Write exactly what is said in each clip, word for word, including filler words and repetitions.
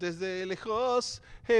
desde lejos he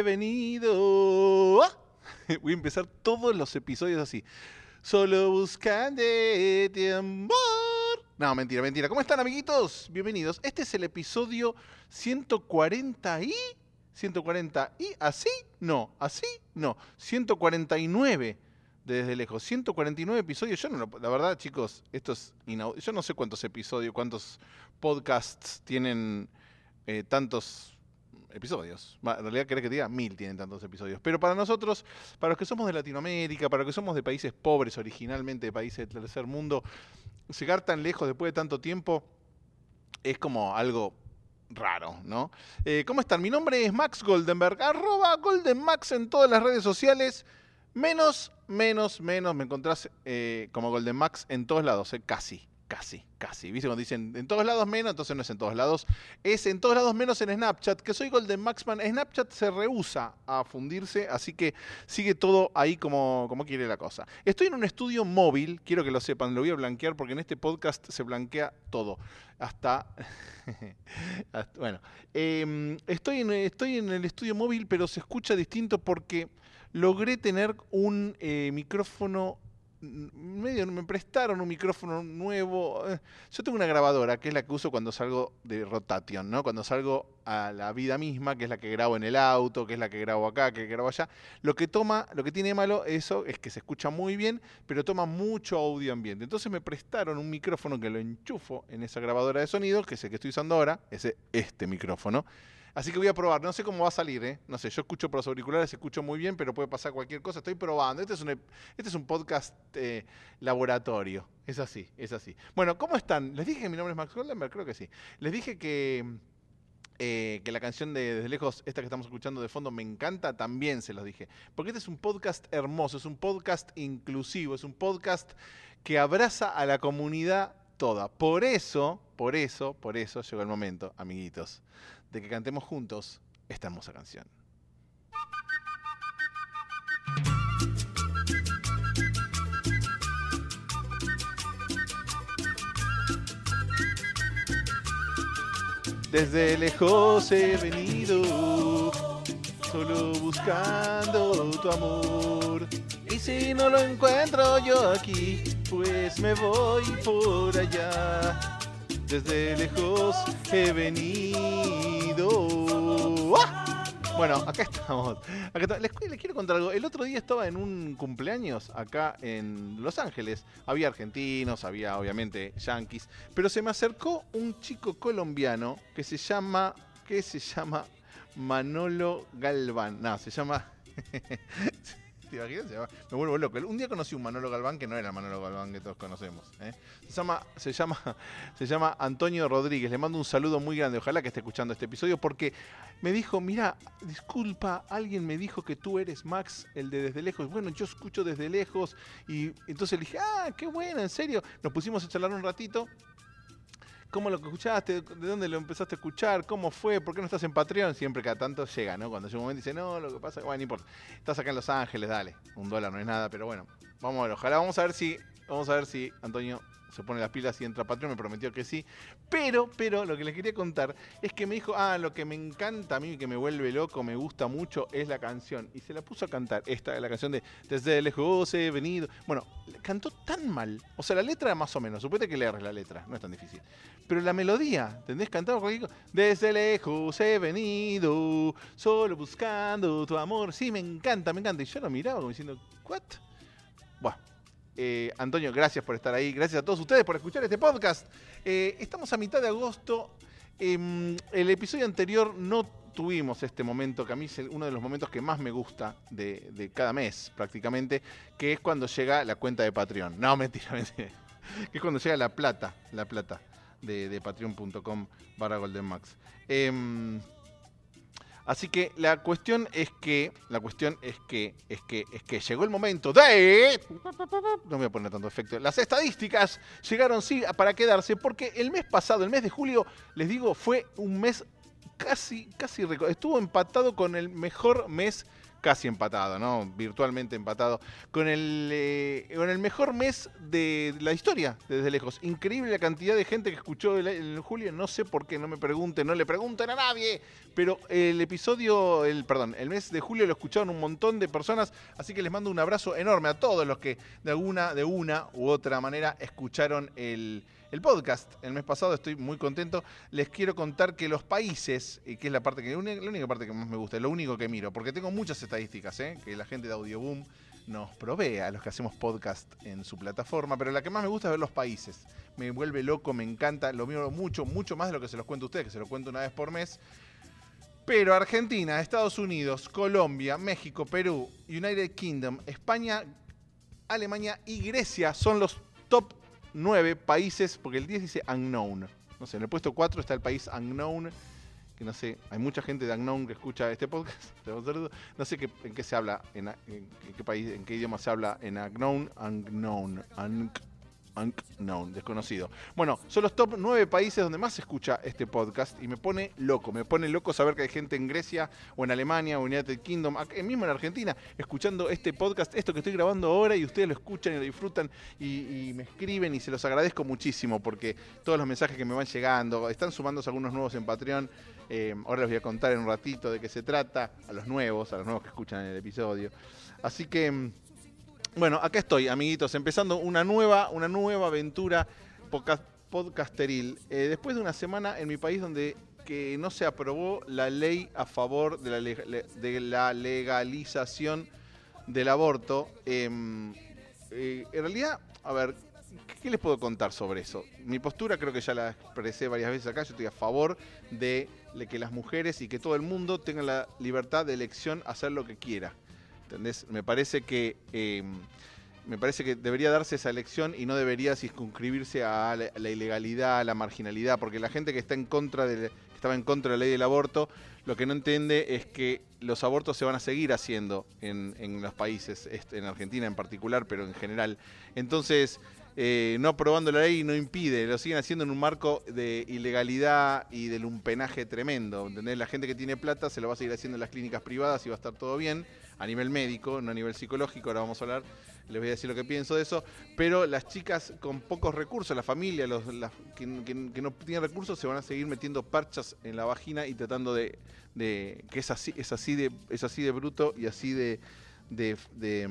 venido. Voy a empezar todos los episodios así. Solo buscan de tiempo. No, mentira, mentira. ¿Cómo están, amiguitos? Bienvenidos. Este es el episodio ciento cuarenta y... ciento cuarenta y... ¿Así? No, así no. ciento cuarenta y nueve de Desde Lejos. ciento cuarenta y nueve episodios. Yo no lo... La verdad, chicos, esto es inaudito. Yo no sé cuántos episodios, cuántos podcasts tienen eh, tantos episodios. En realidad, querés que te diga, mil tienen tantos episodios. Pero para nosotros, para los que somos de Latinoamérica, para los que somos de países pobres originalmente, de países del tercer mundo, llegar tan lejos después de tanto tiempo es como algo raro, ¿no? Eh, ¿Cómo están? Mi nombre es Max Goldenberg, arroba GoldenMax en todas las redes sociales. Menos, menos, menos, me encontrás eh, como GoldenMax en todos lados, eh, casi, casi, casi. ¿Viste? Cuando dicen en todos lados menos, entonces no es en todos lados. Es en todos lados menos en Snapchat, que soy GoldenMaxman. Snapchat se rehúsa a fundirse, así que sigue todo ahí como, como quiere la cosa. Estoy en un estudio móvil, quiero que lo sepan, lo voy a blanquear porque en este podcast se blanquea todo. Hasta... hasta bueno, eh, estoy, en, estoy en el estudio móvil, pero se escucha distinto porque logré tener un eh, micrófono... medio me prestaron un micrófono nuevo. Yo tengo una grabadora que es la que uso cuando salgo de rotation, ¿no? Cuando salgo a la vida misma, que es la que grabo en el auto, que es la que grabo acá, que grabo allá. Lo que toma, lo que tiene de malo eso es que se escucha muy bien, pero toma mucho audio ambiente. Entonces me prestaron un micrófono que lo enchufo en esa grabadora de sonido, que es el que estoy usando ahora, es este micrófono. Así que voy a probar, no sé cómo va a salir, ¿eh? No sé, yo escucho por los auriculares, escucho muy bien, pero puede pasar cualquier cosa, estoy probando. Este es un, este es un podcast eh, laboratorio, es así, es así. Bueno, ¿cómo están? ¿Les dije que mi nombre es Max Goldenberg? Creo que sí. Les dije que, eh, que la canción de Desde Lejos, esta que estamos escuchando de fondo, me encanta, también se los dije. Porque este es un podcast hermoso, es un podcast inclusivo, es un podcast que abraza a la comunidad toda. Por eso, por eso, por eso llegó el momento, amiguitos, de que cantemos juntos esta hermosa canción. Desde lejos he venido, solo buscando tu amor. Y si no lo encuentro yo aquí, pues me voy por allá. Desde lejos he venido. ¡Ah! Bueno, acá estamos. Acá está. Les, les quiero contar algo. El otro día estaba en un cumpleaños acá en Los Ángeles. Había argentinos, había obviamente yanquis. Pero se me acercó un chico colombiano que se llama... ¿Qué se llama? Manolo Galván. No, se llama... ¿Te imaginas? Me vuelvo loco. Un día conocí un Manolo Galván que no era el Manolo Galván que todos conocemos, ¿eh? Se llama, se llama, se llama Antonio Rodríguez. Le mando un saludo muy grande. Ojalá que esté escuchando este episodio porque me dijo, mira, disculpa, alguien me dijo que tú eres Max, el de Desde Lejos. Bueno, yo escucho Desde Lejos. Y entonces le dije, ah, qué bueno, en serio. Nos pusimos a charlar un ratito. ¿Cómo lo escuchaste? ¿De dónde lo empezaste a escuchar? ¿Cómo fue? ¿Por qué no estás en Patreon? Siempre cada tanto llega, ¿no? Cuando llega un momento dice, no, lo que pasa, bueno, no importa. Estás acá en Los Ángeles, dale. Un dólar no es nada, pero bueno. Vamos a ver, ojalá. Vamos a ver si, vamos a ver si Antonio se pone las pilas y entra a Patreon. Me prometió que sí. Pero, pero, lo que les quería contar es que me dijo, ah, lo que me encanta a mí, que me vuelve loco, me gusta mucho, es la canción. Y se la puso a cantar. Esta es la canción de Desde Lejos he venido. Bueno, cantó tan mal. O sea, la letra más o menos. Suponete que leer la letra, no es tan difícil. Pero la melodía, ¿entendés? Cantaba cualquier cosa. Desde lejos he venido, solo buscando tu amor. Sí, me encanta, me encanta. Y yo lo miraba como diciendo, ¿what? Bueno, eh, Antonio, gracias por estar ahí. Gracias a todos ustedes por escuchar este podcast. Eh, estamos a mitad de agosto. Eh, el episodio anterior no tuvimos este momento, que a mí es uno de los momentos que más me gusta de, de cada mes, prácticamente, que es cuando llega la cuenta de Patreon. No, mentira, mentira. Que es cuando llega la plata, la plata. de, de patreon.com barra GoldenMax. Eh, así que la cuestión es que, la cuestión es que, es que, es que llegó el momento de... No voy a poner tanto efecto. Las estadísticas llegaron sí para quedarse porque el mes pasado, el mes de julio, les digo, fue un mes casi, casi récord. Estuvo empatado con el mejor mes casi empatado, ¿no? Virtualmente empatado, con el, eh, con el mejor mes de la historia, desde lejos. Increíble la cantidad de gente que escuchó el, el julio, no sé por qué, no me pregunten, no le pregunten a nadie, pero el episodio, el perdón, el mes de julio lo escucharon un montón de personas, así que les mando un abrazo enorme a todos los que de alguna, de una u otra manera escucharon el... El podcast, el mes pasado, estoy muy contento. Les quiero contar que los países, que es la parte que la única parte que más me gusta, es lo único que miro, porque tengo muchas estadísticas, ¿eh? Que la gente de Audioboom nos provee a los que hacemos podcast en su plataforma, pero la que más me gusta es ver los países. Me vuelve loco, me encanta, lo miro mucho, mucho más de lo que se los cuento a ustedes, que se los cuento una vez por mes. Pero Argentina, Estados Unidos, Colombia, México, Perú, United Kingdom, España, Alemania y Grecia son los top nueve países, porque el diez dice unknown. No sé, en el puesto cuatro está el país unknown, que no sé, hay mucha gente de unknown que escucha este podcast. No sé qué, en qué se habla, en, en, en qué país, en qué idioma se habla en unknown, unknown, unknown. Unknown, desconocido. Bueno, son los top nueve países donde más se escucha este podcast y me pone loco, me pone loco saber que hay gente en Grecia o en Alemania o en United Kingdom, acá, mismo en Argentina, escuchando este podcast, esto que estoy grabando ahora, y ustedes lo escuchan y lo disfrutan y, y me escriben y se los agradezco muchísimo porque todos los mensajes que me van llegando, están sumándose algunos nuevos en Patreon, eh, ahora les voy a contar en un ratito de qué se trata, a los nuevos, a los nuevos que escuchan el episodio. Así que... bueno, acá estoy, amiguitos, empezando una nueva, una nueva aventura podcast, podcasteril. Eh, después de una semana en mi país donde que no se aprobó la ley a favor de la, le, de la legalización del aborto. Eh, eh, en realidad, a ver, ¿qué les puedo contar sobre eso? Mi postura creo que ya la expresé varias veces acá. Yo estoy a favor de que las mujeres y que todo el mundo tengan la libertad de elección a hacer lo que quiera. ¿Entendés? Me parece que eh, me parece que debería darse esa elección y no debería circunscribirse a la, a la ilegalidad, a la marginalidad, porque la gente que está en contra de, que estaba en contra de la ley del aborto, lo que no entiende es que los abortos se van a seguir haciendo en, en los países, en Argentina en particular, pero en general. Entonces, eh, no aprobando la ley no impide, lo siguen haciendo en un marco de ilegalidad y de lumpenaje tremendo. ¿Entendés? La gente que tiene plata se lo va a seguir haciendo en las clínicas privadas y va a estar todo bien. A nivel médico, no a nivel psicológico, ahora vamos a hablar, les voy a decir lo que pienso de eso, pero las chicas con pocos recursos, la familia, los, las, que, que, que no tienen recursos, se van a seguir metiendo parchas en la vagina y tratando de, de que es así, es así de, es así de bruto y así de, de, de,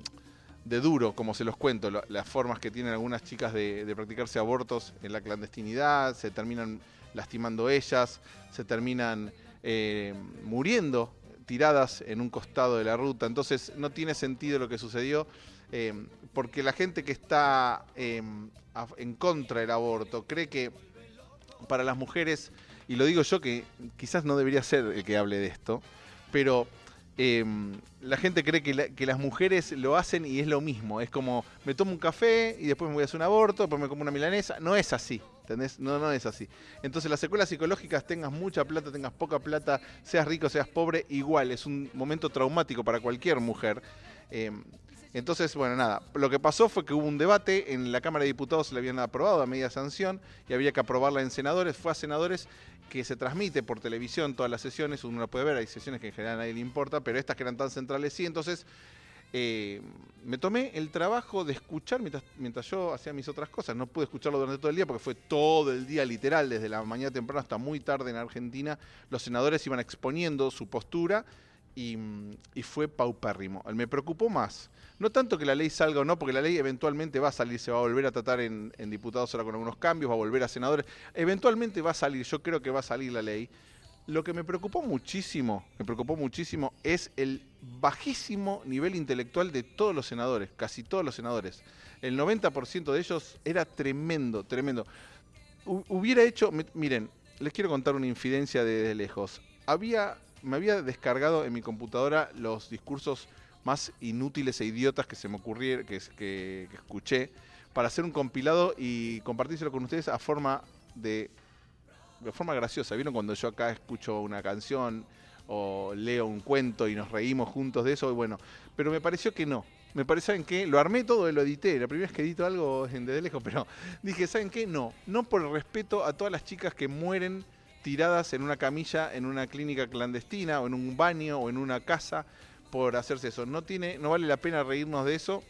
de duro, como se los cuento, las formas que tienen algunas chicas de, de practicarse abortos en la clandestinidad, se terminan lastimando ellas, se terminan eh, muriendo tiradas en un costado de la ruta. Entonces no tiene sentido lo que sucedió, eh, porque la gente que está eh, a, en contra del aborto cree que para las mujeres, y lo digo yo que quizás no debería ser el que hable de esto, pero eh, la gente cree que, la, que las mujeres lo hacen y es lo mismo, es como me tomo un café y después me voy a hacer un aborto, después me como una milanesa, no es así. ¿Entendés? No, no es así. Entonces las secuelas psicológicas, tengas mucha plata, tengas poca plata, seas rico, seas pobre, igual, es un momento traumático para cualquier mujer. Eh, entonces, bueno, nada, lo que pasó fue que hubo un debate, en la Cámara de Diputados se le habían aprobado a media sanción y había que aprobarla en senadores, fue a senadores que se transmite por televisión todas las sesiones, uno la puede ver, hay sesiones que en general a nadie le importa, pero estas que eran tan centrales sí, entonces... Eh, me tomé el trabajo de escuchar mientras, mientras yo hacía mis otras cosas. No pude escucharlo durante todo el día porque fue todo el día, literal, desde la mañana temprano hasta muy tarde en Argentina. Los senadores iban exponiendo su postura y, y fue paupérrimo. Me preocupó más, no tanto que la ley salga o no, porque la ley eventualmente va a salir, se va a volver a tratar en, en diputados ahora con algunos cambios, va a volver a senadores. Eventualmente va a salir, yo creo que va a salir la ley. Lo que me preocupó muchísimo, me preocupó muchísimo es el bajísimo nivel intelectual de todos los senadores, casi todos los senadores. El noventa por ciento de ellos era tremendo, tremendo. Hubiera hecho, miren, les quiero contar una infidencia de lejos. Había, me había descargado en mi computadora los discursos más inútiles e idiotas que se me ocurrieron, que, que, que escuché, para hacer un compilado y compartírselo con ustedes a forma de... de forma graciosa. ¿Vieron cuando yo acá escucho una canción o leo un cuento y nos reímos juntos de eso? Bueno, pero me pareció que no. Me parece, ¿saben qué? Lo armé todo y lo edité. La primera vez que edito algo es desde lejos, pero dije, ¿saben qué? No. No por el respeto a todas las chicas que mueren tiradas en una camilla en una clínica clandestina o en un baño o en una casa por hacerse eso. No tiene, no vale la pena reírnos de eso.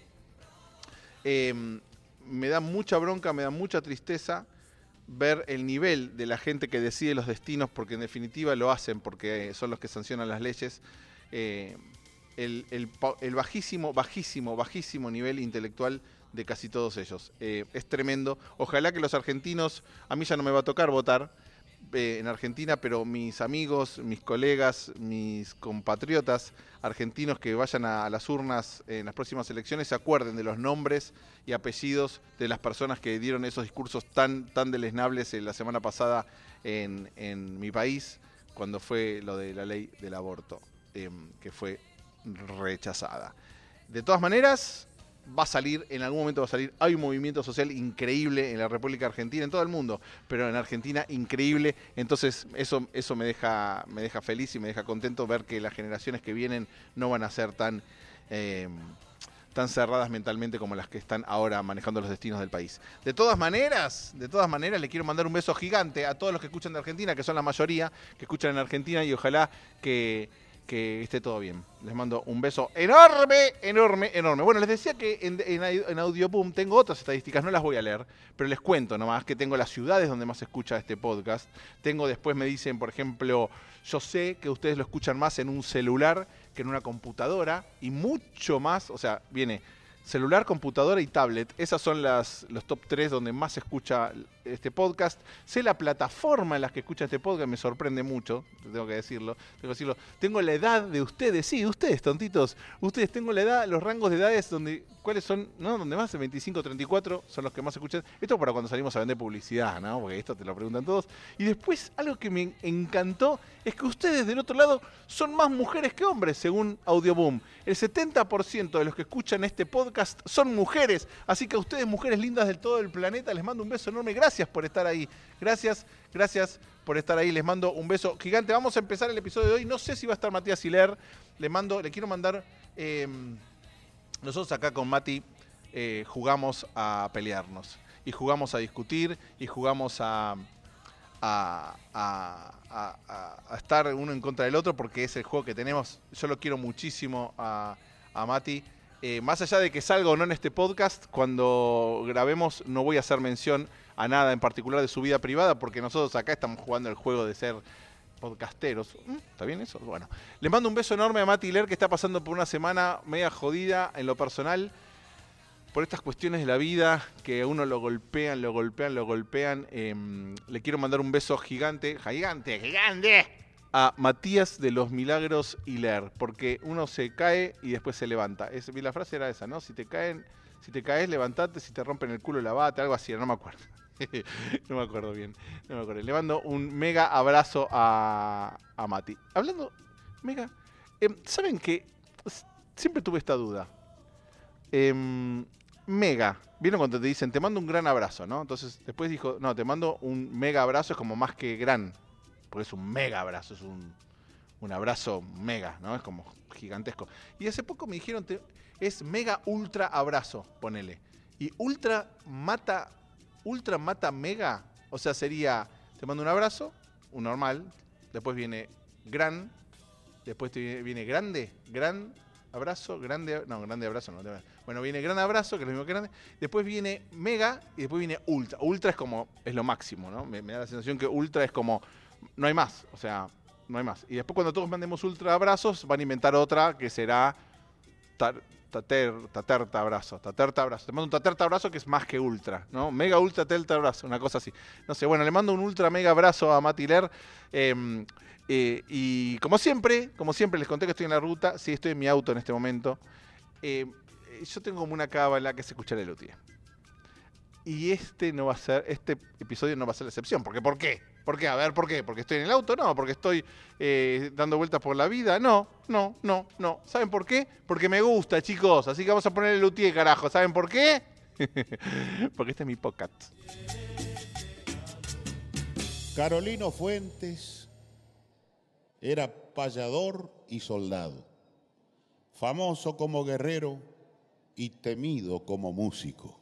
Eh, me da mucha bronca, me da mucha tristeza ver el nivel de la gente que decide los destinos, porque en definitiva lo hacen, porque son los que sancionan las leyes. Eh, el, el, el bajísimo, bajísimo, bajísimo nivel intelectual de casi todos ellos. Eh, es tremendo. Ojalá que los argentinos, a mí ya no me va a tocar votar eh, en Argentina, pero mis amigos, mis colegas, mis compatriotas argentinos que vayan a, a las urnas en las próximas elecciones se acuerden de los nombres y apellidos de las personas que dieron esos discursos tan, tan deleznables eh, la semana pasada en, en mi país, cuando fue lo de la ley del aborto, eh, que fue rechazada. De todas maneras, va a salir, en algún momento va a salir. Hay un movimiento social increíble en la República Argentina, en todo el mundo, pero en Argentina increíble. Entonces eso, eso me deja, me deja feliz y me deja contento ver que las generaciones que vienen no van a ser tan, eh, tan cerradas mentalmente como las que están ahora manejando los destinos del país. De todas maneras, de todas maneras le quiero mandar un beso gigante a todos los que escuchan de Argentina, que son la mayoría que escuchan en Argentina, y ojalá que que esté todo bien. Les mando un beso enorme, enorme, enorme. Bueno, les decía que en, en, en Audioboom tengo otras estadísticas, no las voy a leer, pero les cuento nomás que tengo las ciudades donde más se escucha este podcast. Tengo, después me dicen, por ejemplo, yo sé que ustedes lo escuchan más en un celular que en una computadora, y mucho más, o sea, viene celular, computadora y tablet. Esas son las, los top tres donde más se escucha este podcast. Sé la plataforma en la que escucha este podcast, me sorprende mucho, tengo que decirlo. Tengo que decirlo. Tengo la edad de ustedes, sí, ustedes, tontitos. Ustedes, tengo la edad, los rangos de edades donde, ¿cuáles son? ¿No? Donde más, veinticinco, treinta y cuatro son los que más escuchan. Esto para cuando salimos a vender publicidad, ¿no? Porque esto te lo preguntan todos. Y después, algo que me encantó es que ustedes del otro lado son más mujeres que hombres, según Audioboom. El setenta por ciento de los que escuchan este podcast son mujeres. Así que a ustedes, mujeres lindas del todo el planeta, les mando un beso enorme. Gracias por estar ahí. Gracias, gracias por estar ahí. Les mando un beso gigante. Vamos a empezar el episodio de hoy. No sé si va a estar Matías Hiler. Le mando, le quiero mandar... Eh, nosotros acá con Mati eh, jugamos a pelearnos. Y jugamos a discutir. Y jugamos a... A, a, a, a estar uno en contra del otro, porque es el juego que tenemos. Yo lo quiero muchísimo a, a Mati. Eh, más allá de que salga o no en este podcast, cuando grabemos no voy a hacer mención a nada en particular de su vida privada, porque nosotros acá estamos jugando el juego de ser podcasteros. ¿Está bien eso? Bueno, le mando un beso enorme a Mati Hiler, que está pasando por una semana media jodida en lo personal, por estas cuestiones de la vida, que a uno lo golpean, lo golpean, lo golpean. Eh, le quiero mandar un beso gigante, gigante, gigante, a Matías de los Milagros Hiler, porque uno se cae y después se levanta. Es, la frase era esa, ¿no? Si te caen, si te caes, levantate, si te rompen el culo, lavate, algo así, no me acuerdo. no me acuerdo bien, no me acuerdo. Le mando un mega abrazo a, a Mati. Hablando, mega, eh, ¿saben qué? Siempre tuve esta duda. Eh, Mega, ¿vieron cuando te dicen te mando un gran abrazo, no? Entonces después dijo, no, te mando un mega abrazo, es como más que gran, porque es un mega abrazo, es un, un abrazo mega, ¿no? Es como gigantesco. Y hace poco me dijeron, te, es mega ultra abrazo, ponele. Y ultra mata, ultra mata mega, o sea, sería, te mando un abrazo, un normal, después viene gran, después te viene grande, gran abrazo, grande, no, grande abrazo no. Bueno, viene gran abrazo, que es lo mismo que grande. Después viene mega y después viene ultra. Ultra es como, es lo máximo, ¿no? Me, me da la sensación que ultra es como, no hay más, o sea, no hay más. Y después cuando todos mandemos ultra abrazos, van a inventar otra que será tar, tater, taterta abrazo, taterta abrazo. Te mando un taterta abrazo que es más que ultra, ¿no? Mega, ultra, telta abrazo, una cosa así. No sé, bueno, le mando un ultra mega abrazo a Mati Hiler. Eh, Eh, y como siempre, como siempre les conté que estoy en la ruta, sí, estoy en mi auto en este momento. Eh, yo tengo como una cábala que es escuchar el Luthier. Y este no va a ser, este episodio no va a ser la excepción. ¿Por qué? ¿Por qué? ¿Por qué? A ver, ¿por qué? ¿Porque estoy en el auto? No. ¿Porque estoy eh, dando vueltas por la vida? No, no, no, no. ¿Saben por qué? Porque me gusta, chicos. Así que vamos a poner el Luthier, carajo. ¿Saben por qué? Porque este es mi podcast. Carolino Fuentes era payador y soldado, famoso como guerrero y temido como músico.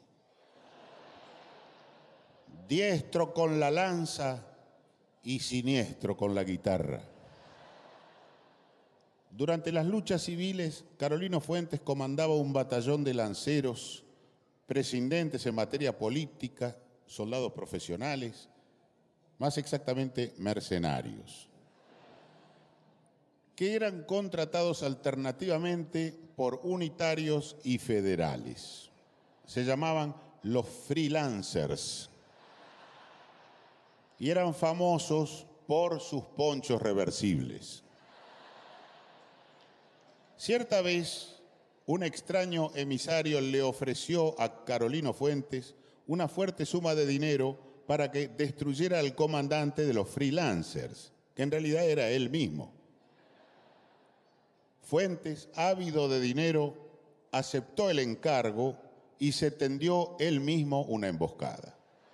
Diestro con la lanza y siniestro con la guitarra. Durante las luchas civiles, Carolino Fuentes comandaba un batallón de lanceros, prescindentes en materia política, soldados profesionales, más exactamente mercenarios, que eran contratados alternativamente por unitarios y federales. Se llamaban los freelancers y eran famosos por sus ponchos reversibles. Cierta vez, un extraño emisario le ofreció a Carolino Fuentes una fuerte suma de dinero para que destruyera al comandante de los freelancers, que en realidad era él mismo. Fuentes, ávido de dinero, aceptó el encargo y se tendió él mismo una emboscada.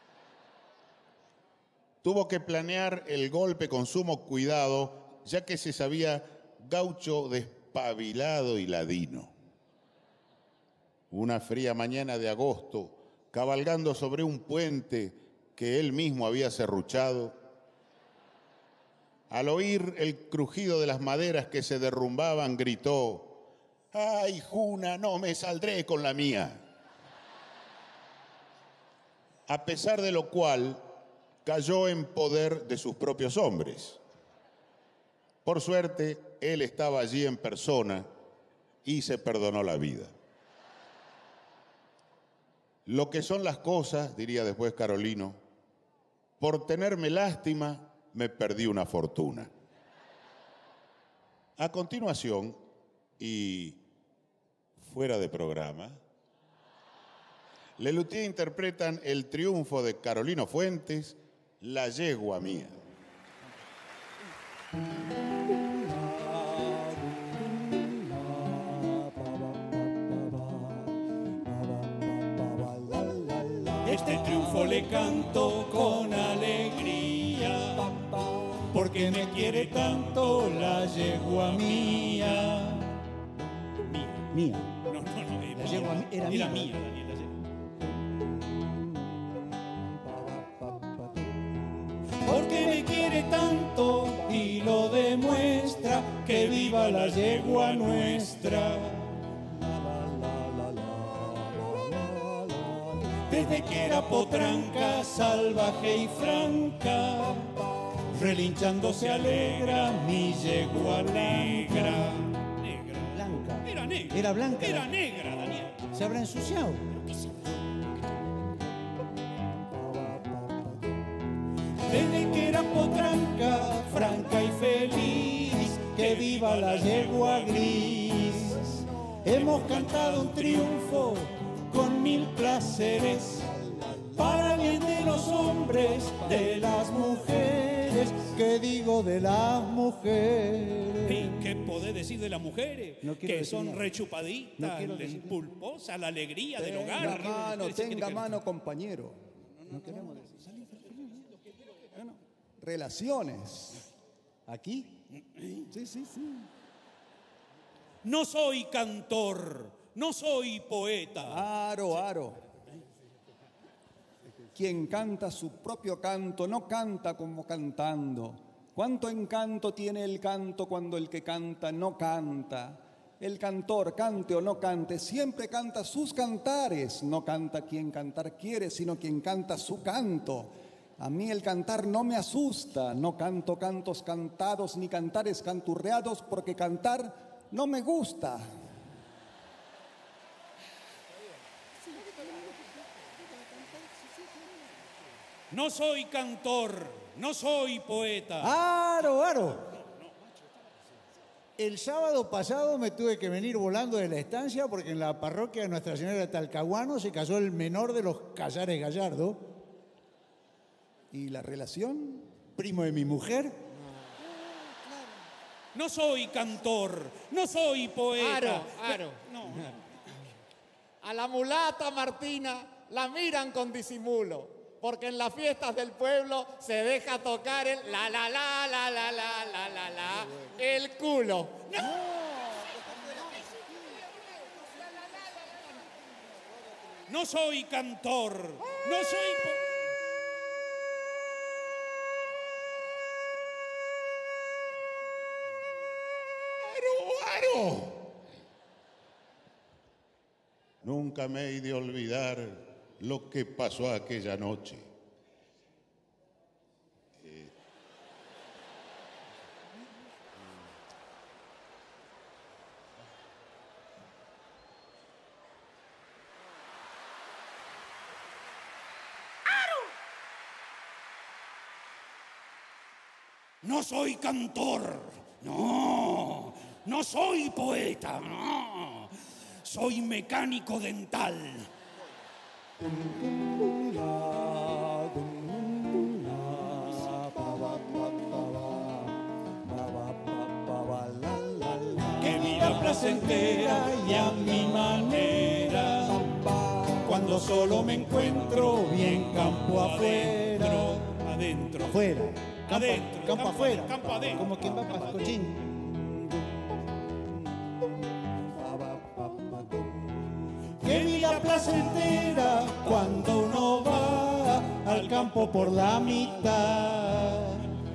Tuvo que planear el golpe con sumo cuidado, ya que se sabía gaucho despabilado y ladino. Una fría mañana de agosto, cabalgando sobre un puente que él mismo había serruchado, al oír el crujido de las maderas que se derrumbaban, gritó: ¡ay, Juna, no me saldré con la mía! A pesar de lo cual, cayó en poder de sus propios hombres. Por suerte, él estaba allí en persona y se perdonó la vida. Lo que son las cosas, diría después Carolino, por tenerme lástima, me perdí una fortuna. A continuación, y fuera de programa, Lelutier interpretan el triunfo de Carolino Fuentes, La yegua mía. Este triunfo le canto con alegría, porque me quiere tanto la yegua mía. Mía. Mía. No, no, no. Era, La yegua era, era era mía. mía, Daniel. La yegua. Porque me quiere tanto y lo demuestra, que viva la yegua nuestra. Desde que era potranca, salvaje y franca, relinchando se alegra mi yegua negra. Negra. Blanca. Era negra. Era blanca. Era negra, Daniel. ¿Se habrá ensuciado? Desde que era potranca, franca y feliz, que viva la yegua gris. Hemos cantado un triunfo con mil placeres, para bien de los hombres, de las mujeres, que digo de las mujeres. ¿Y qué podés decir de las mujeres? No quiero que decir son nada. rechupaditas, No quiero decir nada. pulposas, la alegría del Tenga hogar. mano, ¿Qué decir? tenga ¿Qué- mano, compañero. No queremos decir. Bueno, relaciones. ¿Aquí? Sí, sí, sí. No soy cantor, no soy poeta. Aro, aro. Quien canta su propio canto no canta como cantando. ¿Cuánto encanto tiene el canto cuando el que canta no canta? El cantor, cante o no cante, siempre canta sus cantares. No canta quien cantar quiere, sino quien canta su canto. A mí el cantar no me asusta. No canto cantos cantados ni cantares canturreados, porque cantar no me gusta. No soy cantor, no soy poeta. ¡Aro, aro! El sábado pasado me tuve que venir volando de la estancia porque en la parroquia de Nuestra Señora de Talcahuano se casó el menor de los Callares Gallardo, ¿Y la relación? primo de mi mujer. No soy cantor, no soy poeta. Aro, aro. No, A la mulata Martina la miran con disimulo, porque en las fiestas del pueblo se deja tocar el la la la la la la la la la el culo. no soy cantor, no soy po- ¡Aro, aro! Nunca me he de olvidar lo que pasó aquella noche. Eh, No soy cantor, no, no soy poeta, no, soy mecánico dental. Qué vida placentera y a mi manera, cuando solo me encuentro bien campo afuera, adentro, Afuera. Campo, adentro, campo afuera. campo adentro. Como quien va para Cochín. Qué vida placentera cuando uno va al campo por la mitad.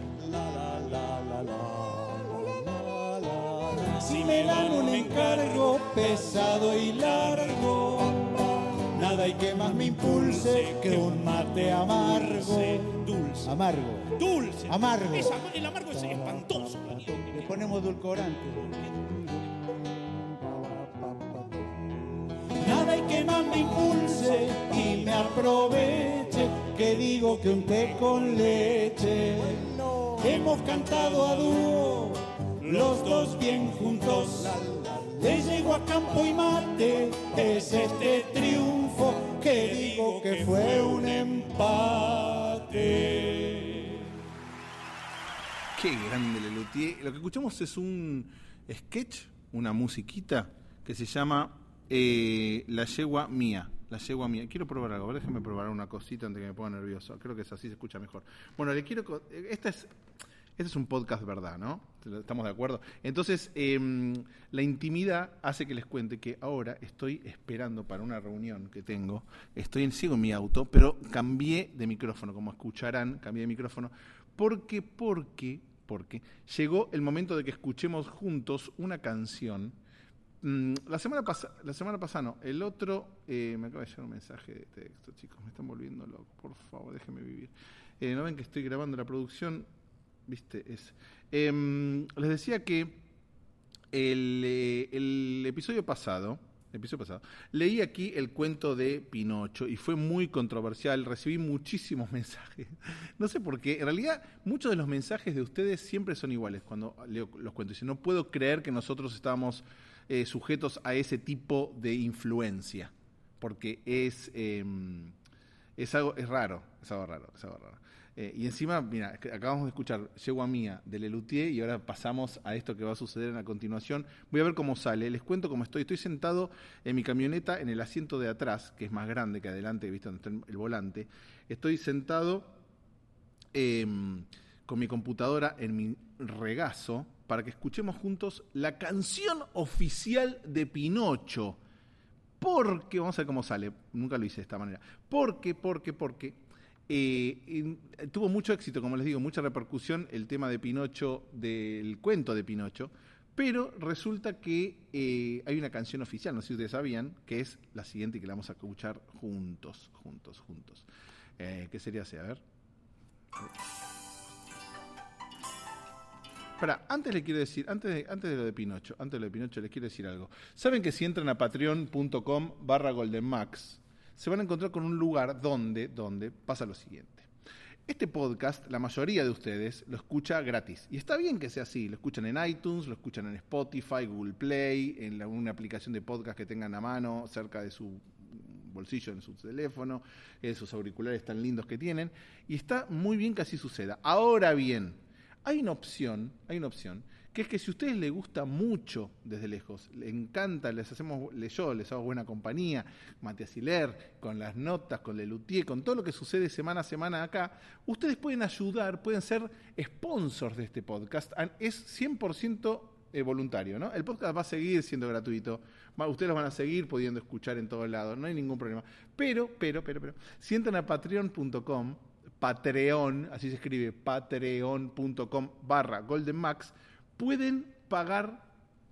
Si me dan un encargo pesado y largo, nada hay que más me impulse que un mate amargo. Dulce. Amargo. Dulce. Amargo. Es ama- el amargo es espantoso. Le ponemos edulcorante. Nada hay que más me impulse y me aproveche, que digo que un té con leche. Hemos cantado a dúo, los dos bien juntos. Le llego a campo y mate, es este triunfo que digo que fue un empate. Qué grande Lelutier. Lo que escuchamos es un sketch, una musiquita que se llama eh, La Yegua Mía. La Yegua Mía. Quiero probar algo. A ver, déjame probar una cosita antes que me ponga nervioso. Creo que es así, se escucha mejor. Bueno, le quiero... co- Esta es... Este es un podcast, ¿verdad? ¿No? ¿Estamos de acuerdo? Entonces, eh, la intimidad hace que les cuente que ahora estoy esperando para una reunión que tengo. Estoy en, sigo en mi auto, pero cambié de micrófono. Como escucharán, cambié de micrófono. Porque, porque, porque llegó el momento de que escuchemos juntos una canción. Mm, la semana pasada, la semana pasada no, el otro, eh, me acaba de llegar un mensaje de texto, chicos, me están volviendo loco. Por favor, déjenme vivir. Eh, ¿No ven que estoy grabando la producción? Viste, es. Eh, les decía que el, eh, el episodio pasado, el episodio pasado, leí aquí el cuento de Pinocho y fue muy controversial. Recibí muchísimos mensajes. No sé por qué. En realidad, muchos de los mensajes de ustedes siempre son iguales cuando leo los cuentos. Dicen, no puedo creer que nosotros estábamos eh, sujetos a ese tipo de influencia, porque es eh, es algo es raro, es algo raro, es algo raro. Eh, y encima, mira, acabamos de escuchar Yegua Mía de Lelutier y ahora pasamos a esto que va a suceder a continuación. Voy a ver cómo sale. Les cuento cómo estoy. Estoy sentado en mi camioneta en el asiento de atrás, que es más grande que adelante, ¿viste? Donde está el volante. Estoy sentado eh, con mi computadora en mi regazo para que escuchemos juntos la canción oficial de Pinocho. Porque, vamos a ver cómo sale. Nunca lo hice de esta manera. Porque, porque, porque... Eh, eh, tuvo mucho éxito, como les digo, mucha repercusión el tema de Pinocho, del cuento de Pinocho, pero resulta que eh, hay una canción oficial, no sé si ustedes sabían, que es la siguiente y que la vamos a escuchar juntos, juntos, juntos. Eh, ¿Qué sería así? A ver. Espera, antes les quiero decir, antes de, antes de lo de Pinocho, antes de lo de Pinocho les quiero decir algo. ¿Saben que si entran a patreon.com barra goldenmax se van a encontrar con un lugar donde, donde pasa lo siguiente? Este podcast, la mayoría de ustedes lo escucha gratis. Y está bien que sea así. Lo escuchan en iTunes, lo escuchan en Spotify, Google Play, en la, una aplicación de podcast que tengan a mano, cerca de su bolsillo, en su teléfono, esos auriculares tan lindos que tienen. Y está muy bien que así suceda. Ahora bien, hay una opción, hay una opción, que es que si a ustedes les gusta mucho desde lejos, les encanta, les hacemos, yo les hago buena compañía, Matías Hiler, con las notas, con Lelutier, con todo lo que sucede semana a semana acá, ustedes pueden ayudar, pueden ser sponsors de este podcast. Es cien por ciento voluntario, ¿no? El podcast va a seguir siendo gratuito, ustedes lo van a seguir pudiendo escuchar en todos lados, no hay ningún problema. Pero, pero, pero, pero, si entran a patreon punto com, Patreon, así se escribe, patreon punto com barra goldenmax, pueden pagar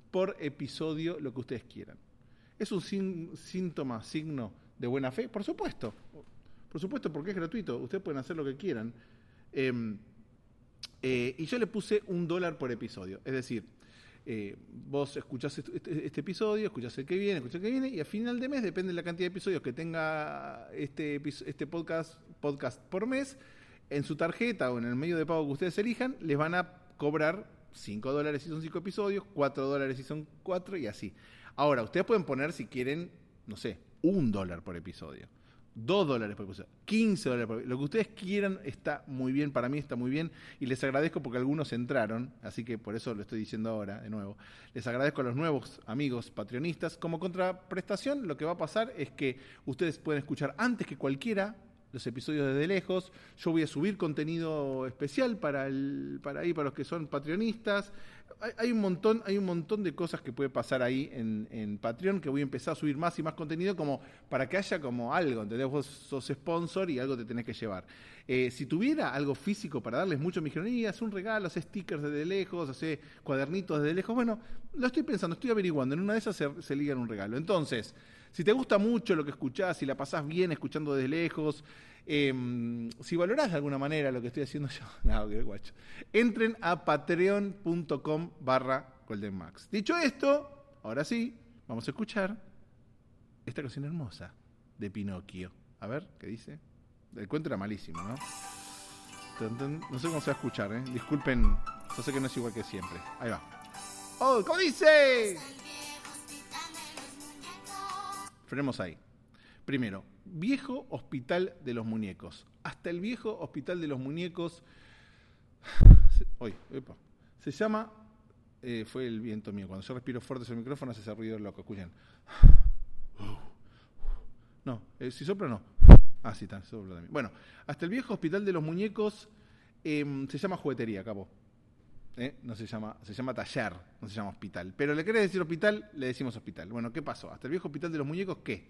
por episodio lo que ustedes quieran. ¿Es un sin, síntoma, signo de buena fe? Por supuesto. Por supuesto, porque es gratuito. Ustedes pueden hacer lo que quieran. Eh, eh, y yo le puse un dólar por episodio. Es decir, eh, vos escuchás este, este episodio, escuchás el que viene, escuchás el que viene, y a final de mes, depende de la cantidad de episodios que tenga este, este podcast, podcast por mes, en su tarjeta o en el medio de pago que ustedes elijan, les van a cobrar cinco dólares si son cinco episodios, cuatro dólares si son cuatro, y así. Ahora, ustedes pueden poner, si quieren, no sé, un dólar por episodio, dos dólares por episodio, quince dólares por episodio. Lo que ustedes quieran está muy bien, para mí está muy bien, y les agradezco porque algunos entraron, así que por eso lo estoy diciendo ahora de nuevo. Les agradezco a los nuevos amigos patrionistas. Como contraprestación, lo que va a pasar es que ustedes pueden escuchar antes que cualquiera los episodios desde lejos. Yo voy a subir contenido especial para el, para ahí, para los que son patrionistas. Hay, hay un montón, hay un montón de cosas que puede pasar ahí en, en Patreon, que voy a empezar a subir más y más contenido como para que haya como algo, ¿entendés? Vos sos sponsor y algo te tenés que llevar. Eh, si tuviera algo físico para darles mucho, me dijeron, haz un regalo, hace stickers desde lejos, hace cuadernitos desde lejos. Bueno, lo estoy pensando, estoy averiguando. En una de esas se, se ligan un regalo. Entonces, si te gusta mucho lo que escuchás, si la pasás bien escuchando desde lejos, eh, si valorás de alguna manera lo que estoy haciendo yo, no, qué guacho, entren a patreon.com barra goldenmax. Dicho esto, ahora sí, vamos a escuchar esta canción hermosa de Pinocchio. A ver, ¿qué dice? El cuento era malísimo, ¿no? No sé cómo se va a escuchar, ¿eh? Disculpen, yo sé que no es igual que siempre. Ahí va. ¡Oh, cómo dice! Frenemos ahí. Primero, viejo hospital de los muñecos. Hasta el viejo hospital de los muñecos. Uy, epa, se llama. Eh, fue el viento mío. Cuando yo respiro fuerte sobre el micrófono hace ese ruido loco. Escuchen. No, eh, si soplo no. Ah, sí, está, soplo también. Bueno, hasta el viejo hospital de los muñecos eh, se llama juguetería, capo. ¿Eh? No se llama, se llama taller, no se llama hospital. Pero le querés decir hospital, le decimos hospital. Bueno, ¿qué pasó? Hasta el viejo hospital de los muñecos, ¿qué?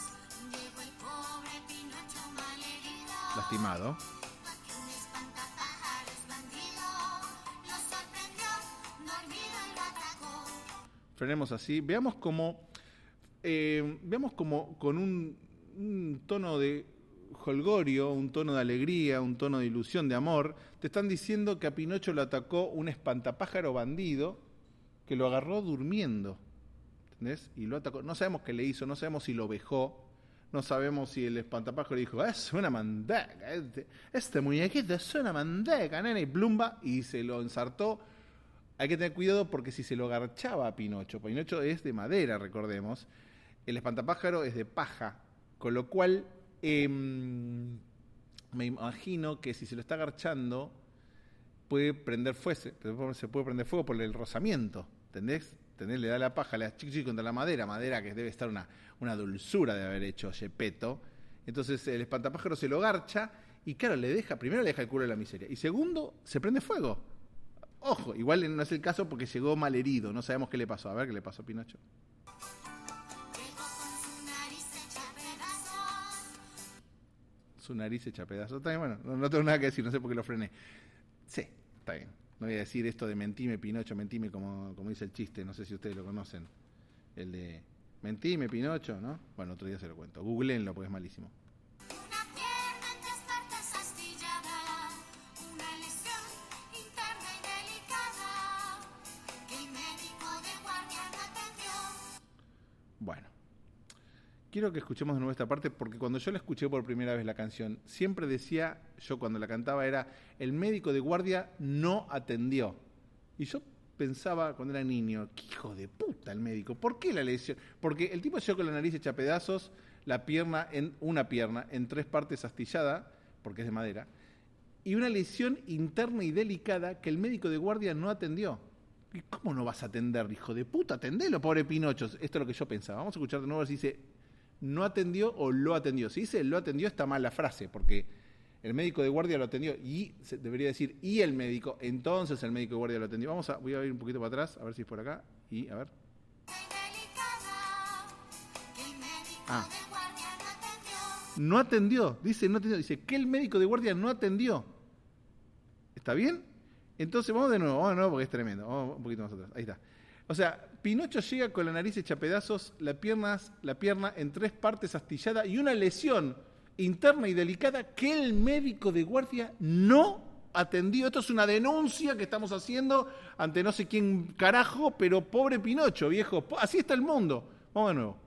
Lastimado. Frenemos así. Veamos como, eh, veamos como con un, un tono de jolgorio, un tono de alegría, un tono de ilusión, de amor, te están diciendo que a Pinocho lo atacó un espantapájaro bandido que lo agarró durmiendo, ¿entendés? Y lo atacó. No sabemos qué le hizo, no sabemos si lo vejó, no sabemos si el espantapájaro dijo, es una manteca, este, este muñequito es una manteca, nene, y plumba, y se lo ensartó. Hay que tener cuidado porque si se lo agarchaba a Pinocho, Pinocho es de madera, recordemos, el espantapájaro es de paja, con lo cual Eh, me imagino que si se lo está agarchando puede prender fuego, se puede prender fuego por el rozamiento, ¿entendés? ¿Entendés? Le da la paja, le da chic chic contra la madera, madera que debe estar una, una dulzura de haber hecho Gepetto. Entonces el espantapájaro se lo garcha y claro, le deja, primero le deja el culo de la miseria y segundo, se prende fuego. Ojo, igual no es el caso porque llegó mal herido, no sabemos qué le pasó. A ver qué le pasó a Pinocho. Su nariz hecha pedazos. Está bien, bueno, no, no tengo nada que decir, no sé por qué lo frené. Sí, está bien. No voy a decir esto de mentime, Pinocho, mentime, como, como dice el chiste, no sé si ustedes lo conocen. El de mentime, Pinocho, ¿no? Bueno, otro día se lo cuento. Googleenlo porque es malísimo. Una pierna en tres partes astillada, una lesión interna y delicada, que el médico de guardia no atendió. Bueno. Quiero que escuchemos de nuevo esta parte porque cuando yo la escuché por primera vez la canción, siempre decía, yo cuando la cantaba era, el médico de guardia no atendió. Y yo pensaba cuando era niño, qué hijo de puta el médico, ¿por qué la lesión? Porque el tipo llegó con la nariz hecha pedazos, la pierna, en una pierna, en tres partes astillada, porque es de madera, y una lesión interna y delicada que el médico de guardia no atendió. ¿Y cómo no vas a atender, hijo de puta? Atendelo, pobre Pinocho. Esto es lo que yo pensaba. Vamos a escuchar de nuevo a ver si dice no atendió o lo atendió. Si dice lo atendió está mal la frase, porque el médico de guardia lo atendió y se debería decir y el médico, entonces el médico de guardia lo atendió. Vamos a, voy a ir un poquito para atrás, a ver si es por acá, y a ver. Ah. No atendió, dice no atendió, dice que el médico de guardia no atendió. ¿Está bien? Entonces vamos de nuevo, vamos de nuevo porque es tremendo. Vamos un poquito más atrás, ahí está. O sea, Pinocho llega con la nariz hecha pedazos, la pierna, la pierna en tres partes astillada y una lesión interna y delicada que el médico de guardia no atendió. Esto es una denuncia que estamos haciendo ante no sé quién carajo, pero pobre Pinocho, viejo. Así está el mundo. Vamos de nuevo.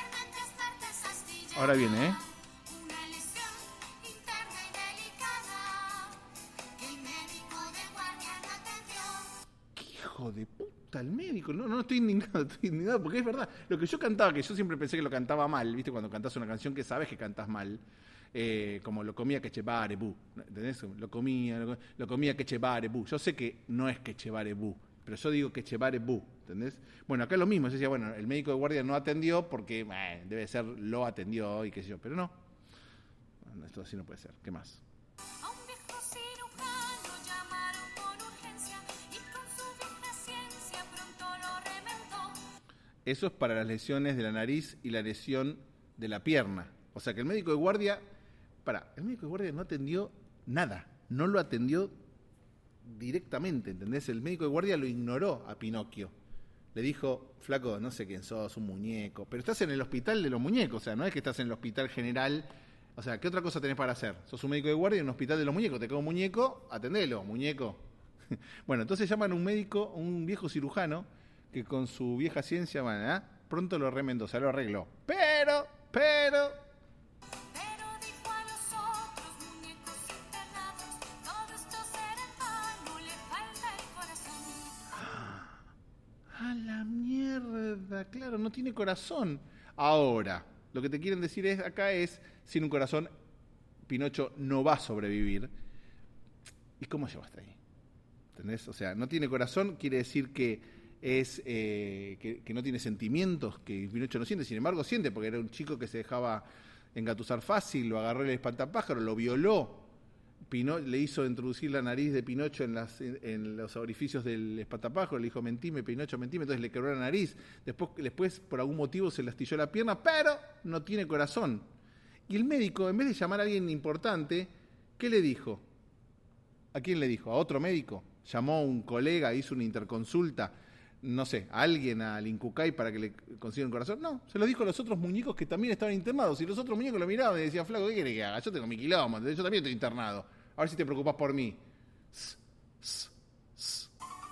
Ahora viene, ¿eh? Una lesión interna y delicada que el médico de guardia no atendió. ¿Qué hijo de puta el médico? No, no estoy indignado, estoy indignado porque es verdad. Lo que yo cantaba, que yo siempre pensé que lo cantaba mal, ¿viste? Cuando cantás una canción que sabes que cantás mal. Eh, como lo comía Quechevare Bu, ¿entendés? Lo comía, lo, lo comía Quechevare Bu. Yo sé que no es Quechevare Bu, pero yo digo Quechevare Bu, ¿entendés? Bueno, acá es lo mismo, yo decía, bueno, el médico de guardia no atendió porque eh, debe ser lo atendió y qué sé yo, pero no. Bueno, esto así no puede ser. ¿Qué más? A un viejo cirujano llamaron con urgencia y con su vieja ciencia pronto lo remendó. Eso es para las lesiones de la nariz y la lesión de la pierna. O sea que el médico de guardia, para, el médico de guardia no atendió nada, no lo atendió directamente, ¿entendés? El médico de guardia lo ignoró a Pinocchio. Le dijo, flaco, no sé quién sos, un muñeco, pero estás en el hospital de los muñecos, o sea, no es que estás en el hospital general. O sea, ¿qué otra cosa tenés para hacer? Sos un médico de guardia en un hospital de los muñecos, te cae un muñeco, atendelo, muñeco. Bueno, entonces llaman a un médico, un viejo cirujano, que con su vieja ciencia, bueno, ¿eh? Pronto lo remendó, o sea, lo arregló. Pero, pero... Pero dijo a los otros muñecos internados, todo esto será en vano, le falta el corazón. ¡A la mierda! Claro, no tiene corazón. Ahora, lo que te quieren decir es, acá es, sin un corazón, Pinocho no va a sobrevivir. ¿Y cómo llegó hasta ahí? ¿Entendés? O sea, no tiene corazón, quiere decir que es eh, que, que no tiene sentimientos, que Pinocho no siente, sin embargo siente, porque era un chico que se dejaba engatusar fácil, lo agarró el espantapájaro, lo violó, Pino, le hizo introducir la nariz de Pinocho en, las, en, en los orificios del espantapájaro, le dijo, mentime, Pinocho, mentime, entonces le quebró la nariz, después, después por algún motivo se le astilló la pierna, pero no tiene corazón. Y el médico, en vez de llamar a alguien importante, ¿qué le dijo? ¿A quién le dijo? ¿A otro médico? ¿Llamó a un colega, hizo una interconsulta? No sé, a alguien, al Incucay para que le consiga un corazón. No, se lo dijo a los otros muñecos que también estaban internados. Y los otros muñecos lo miraban y decían, flaco, ¿qué querés que haga? Yo tengo mi quilombo, yo también estoy internado. A ver si te preocupás por mí. S, s, s.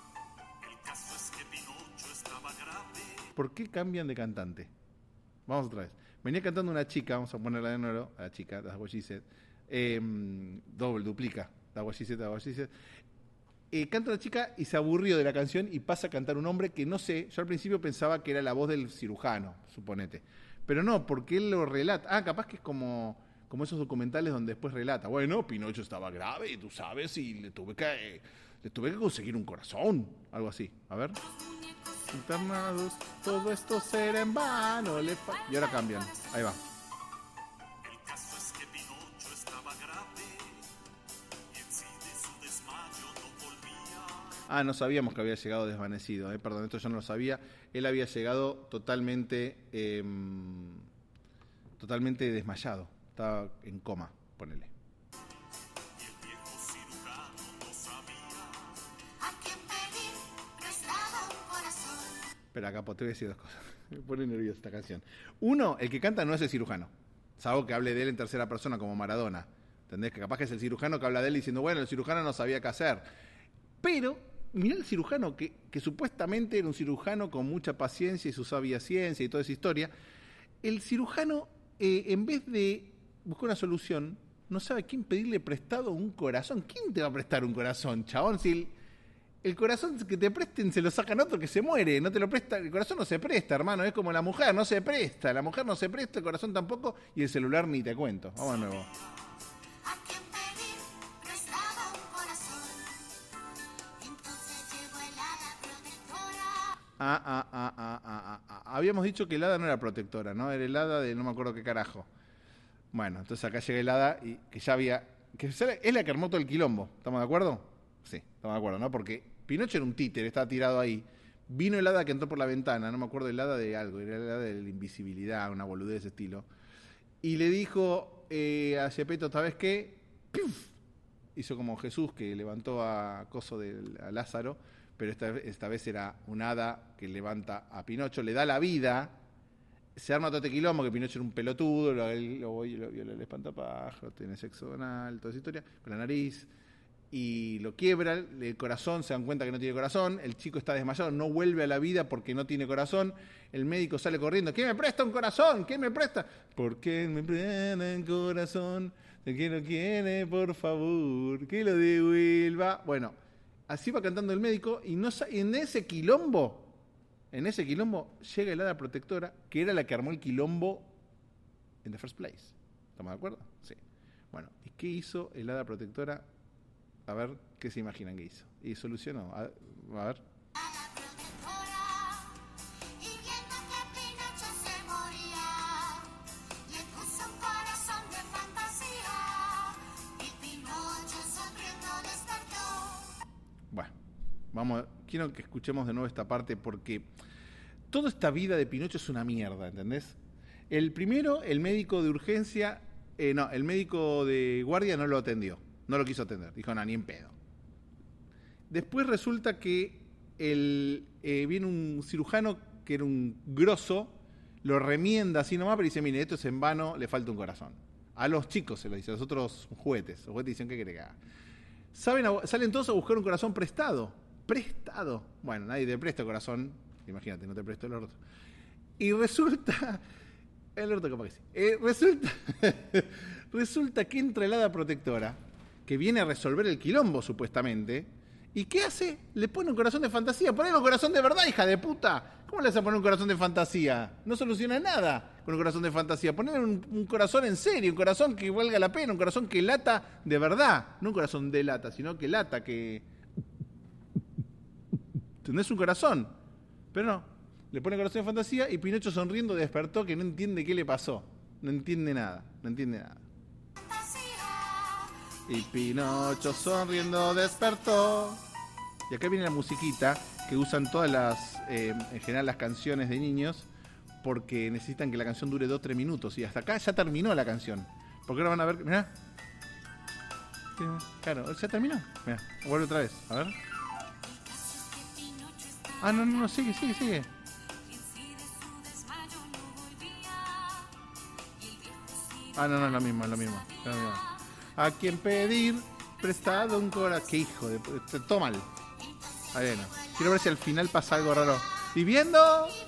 El caso es que Pinocho estaba grave. ¿Por qué cambian de cantante? Vamos otra vez. Venía cantando una chica, vamos a ponerla de nuevo, a la chica, That's What She Said. Eh, doble, duplica. That's What She Said, That's What She Said. Eh, canta una chica y se aburrió de la canción y pasa a cantar un hombre que no sé, yo al principio pensaba que era la voz del cirujano, suponete. Pero no, porque él lo relata. Ah, capaz que es como, como esos documentales donde después relata. Bueno, Pinocho estaba grave, y tú sabes, y le tuve que, eh, le tuve que conseguir un corazón. Algo así. A ver. Internados, todo esto será en vano. Le fa- y ahora cambian. Ahí va. El caso es que Pinocho estaba grave y en sí de su desmayo no volvía. Ah, no sabíamos que había llegado desvanecido. Eh. Perdón, esto yo no lo sabía. Él había llegado totalmente, eh, totalmente desmayado. Estaba en coma, ponele. Y el viejo cirujano no sabía. A quien pedir prestaba un corazón. Pero acá te voy a decir dos cosas. Me pone nerviosa esta canción. Uno, el que canta no es el cirujano. Salvo que hable de él en tercera persona como Maradona. ¿Entendés? Que capaz que es el cirujano que habla de él diciendo, bueno, el cirujano no sabía qué hacer. Pero, mirá el cirujano, que, que supuestamente era un cirujano con mucha paciencia y su sabia ciencia y toda esa historia. El cirujano, eh, en vez de buscar una solución, no sabe quién pedirle prestado un corazón. ¿Quién te va a prestar un corazón, chabón? Si el, el corazón que te presten se lo sacan otro que se muere, no te lo presta, el corazón no se presta, hermano, es como la mujer, no se presta, la mujer no se presta, el corazón tampoco, y el celular ni te cuento. Vamos de nuevo. A quien pedir prestaba un corazón. Entonces llegó el hada protectora. Ah, ah, ah, ah, ah, ah, ah. Habíamos dicho que el hada no era protectora, ¿no? Era el hada de no me acuerdo qué carajo. Bueno, entonces acá llega el hada y que ya había, que es la que armó todo el quilombo, ¿estamos de acuerdo? Sí, estamos de acuerdo, ¿no? Porque Pinocho era un títere, estaba tirado ahí. Vino el hada que entró por la ventana, no me acuerdo el hada de algo, era el hada de la invisibilidad, una boludez de ese estilo. Y le dijo eh, a Gepetto, ¿sabes qué? ¡Piuf! Hizo como Jesús que levantó a Coso de a Lázaro. pero esta, esta vez era un hada que levanta a Pinocho, le da la vida, se arma todo este quilombo, que Pinocho era un pelotudo, lo, lo, lo viola el espantapájaro, tiene sexo anal, toda esa historia, con la nariz, y lo quiebra, el corazón, se dan cuenta que no tiene corazón, el chico está desmayado, no vuelve a la vida porque no tiene corazón, el médico sale corriendo, ¿quién me presta un corazón? ¿Quién me presta? ¿Por qué me prestan corazón? ¿De qué no quiere, por favor? Que lo devuelva. Bueno, así va cantando el médico, y no, en ese quilombo, en ese quilombo llega el hada protectora, que era la que armó el quilombo en the first place. ¿Estamos de acuerdo? Sí. Bueno, ¿y qué hizo el hada protectora? A ver, ¿qué se imaginan que hizo? Y solucionó. A, a ver. Y viendo que Pinocho se moría, le puso un corazón de fantasía. Y Pinocho sonriendo despertó. Bueno, vamos, a- quiero que escuchemos de nuevo esta parte porque toda esta vida de Pinocho es una mierda, ¿entendés? El primero, el médico de urgencia, eh, no, el médico de guardia no lo atendió. No lo quiso atender, dijo, no, ni en pedo. Después resulta que el, eh, viene un cirujano que era un grosso, lo remienda así nomás, pero dice, mire, esto es en vano, le falta un corazón. A los chicos se lo dice, a los otros juguetes. Los juguetes dicen, ¿qué quiere que haga? Saben a- salen todos a buscar un corazón prestado. Prestado. Bueno, nadie te presta corazón, imagínate, no te presto el orto. Y resulta... El orto capaz que sí. Eh, resulta, resulta que entra el hada protectora, que viene a resolver el quilombo, supuestamente. ¿Y qué hace? Le pone un corazón de fantasía. Ponle un corazón de verdad, hija de puta. ¿Cómo le vas a poner un corazón de fantasía? No soluciona nada con un corazón de fantasía. Ponle un, un corazón en serio, un corazón que valga la pena, un corazón que lata de verdad. No un corazón de lata, sino que lata, que... ¿Entendés? Un corazón. Pero no. Le pone corazón de fantasía y Pinocho sonriendo despertó, que no entiende qué le pasó. No entiende nada. No entiende nada. Y Pinocho sonriendo despertó. Y acá viene la musiquita que usan todas las, eh, en general las canciones de niños, porque necesitan que la canción dure dos o tres minutos. Y hasta acá ya terminó la canción. Porque ahora van a ver, mirá. Claro, ya terminó. Mirá, vuelve otra vez, a ver. Ah, no, no, no, sigue, sigue, sigue. Ah, no, no, es lo mismo, es lo mismo. Es lo mismo. A quien pedir prestado un corazón. Qué hijo de... p- Todo mal. Ahí viene. Quiero ver si al final pasa algo raro. Viviendo...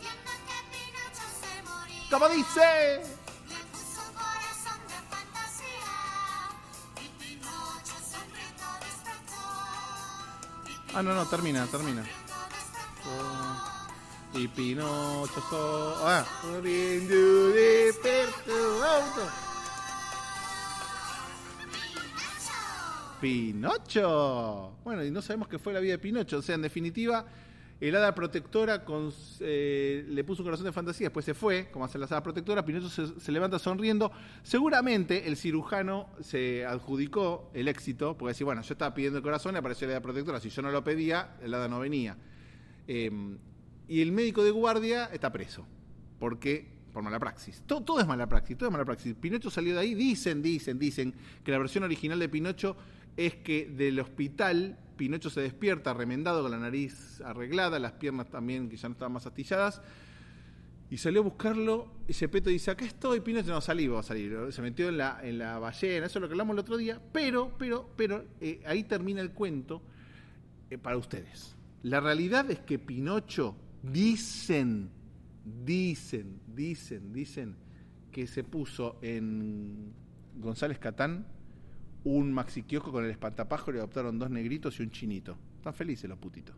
¿Cómo dice? Le puso un corazón de fantasía. Y Pinocho sonriendo despertó. Ah, no, no, termina, termina. Oh, y Pinocho so... Ah, corriendo despertó. Auto. Pinocho. Bueno, y no sabemos qué fue la vida de Pinocho. O sea, en definitiva, el hada protectora con, eh, le puso un corazón de fantasía, después se fue, como hace la hada protectora. Pinocho se, se levanta sonriendo. Seguramente el cirujano se adjudicó el éxito, porque decía, bueno, yo estaba pidiendo el corazón y apareció la hada protectora. Si yo no lo pedía, el hada no venía. Eh, y el médico de guardia está preso, porque... por mala praxis. Todo, todo es mala praxis, todo es mala praxis. Pinocho salió de ahí, dicen, dicen, dicen que la versión original de Pinocho es que del hospital Pinocho se despierta remendado, con la nariz arreglada, las piernas también que ya no estaban más astilladas, y salió a buscarlo, y Gepetto dice, acá estoy, Pinocho no salí, va a salir, se metió en la, en la ballena, eso es lo que hablamos el otro día, pero, pero, pero, eh, ahí termina el cuento eh, para ustedes. La realidad es que Pinocho, dicen, dicen, dicen, dicen, que se puso en González Catán un maxi kiosco con el espantapájaro y adoptaron dos negritos y un chinito. Están felices los putitos.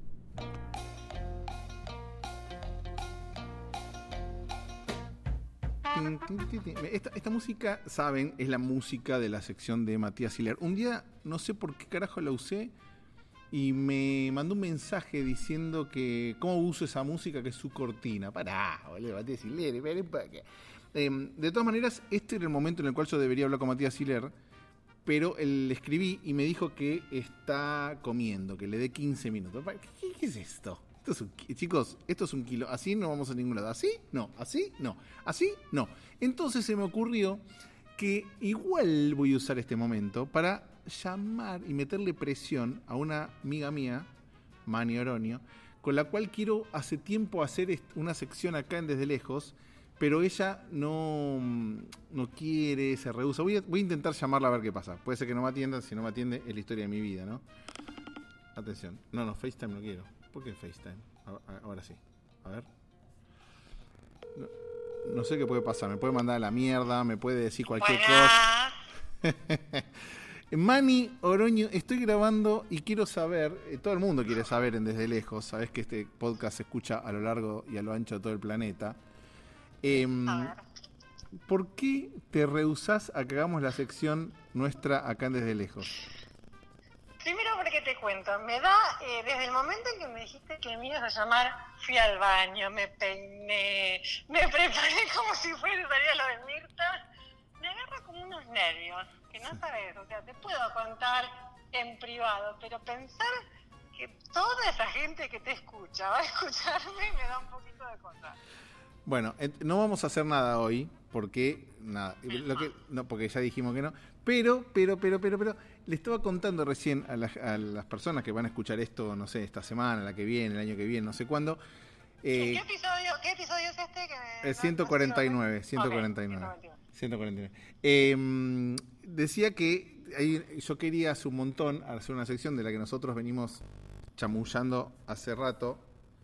Esta, esta música, saben, es la música de la sección de Matías Hiller. Un día, no sé por qué carajo la usé, y me mandó un mensaje diciendo que cómo uso esa música, que es su cortina. Pará, boludo, Matías Hiller. Eh, de todas maneras, este era el momento en el cual yo debería hablar con Matías Hiller, pero él le escribí y me dijo que está comiendo, que le dé quince minutos. ¿Qué, qué es esto? Esto es un, chicos, esto es un kilo. Así no vamos a ningún lado. ¿Así? No. ¿Así? No. ¿Así? No. Entonces se me ocurrió que igual voy a usar este momento para llamar y meterle presión a una amiga mía, Mani Oroño, con la cual quiero hace tiempo hacer est- una sección acá en Desde Lejos, pero ella no, no quiere, se rehúsa. Voy a, voy a intentar llamarla a ver qué pasa. Puede ser que no me atienda, si no me atiende es la historia de mi vida, ¿no? Atención. No, no, FaceTime no quiero. ¿Por qué FaceTime? A- Ahora sí. A ver. No, no sé qué puede pasar. Me puede mandar a la mierda, me puede decir cualquier cosa. Mani Oroño, estoy grabando y quiero saber, eh, todo el mundo quiere saber en Desde Lejos, sabes que este podcast se escucha a lo largo y a lo ancho de todo el planeta. Eh, ¿Por qué te rehusás a que hagamos la sección nuestra acá en Desde Lejos? Primero porque te cuento, me da, eh, desde el momento en que me dijiste que me ibas a llamar, fui al baño, me peiné, me preparé como si fuera salir a lo de Mirta, me agarra como unos nervios, que no sabes, o sea, te puedo contar en privado, pero pensar que toda esa gente que te escucha va a escucharme me da un poquito de cosa. Bueno, no vamos a hacer nada hoy, porque nada, lo que, no, porque ya dijimos que no, pero, pero, pero, pero, pero, le estaba contando recién a las, a las personas que van a escuchar esto, no sé, esta semana, la que viene, el año que viene, no sé cuándo. Eh, ¿Qué episodio, ¿Qué episodio es este? Que me, el ciento cuarenta y nueve, ciento cuarenta y nueve. Okay, ciento cuarenta y nueve. Eh, decía que ahí, yo quería hace un montón hacer una sección de la que nosotros venimos chamullando hace rato.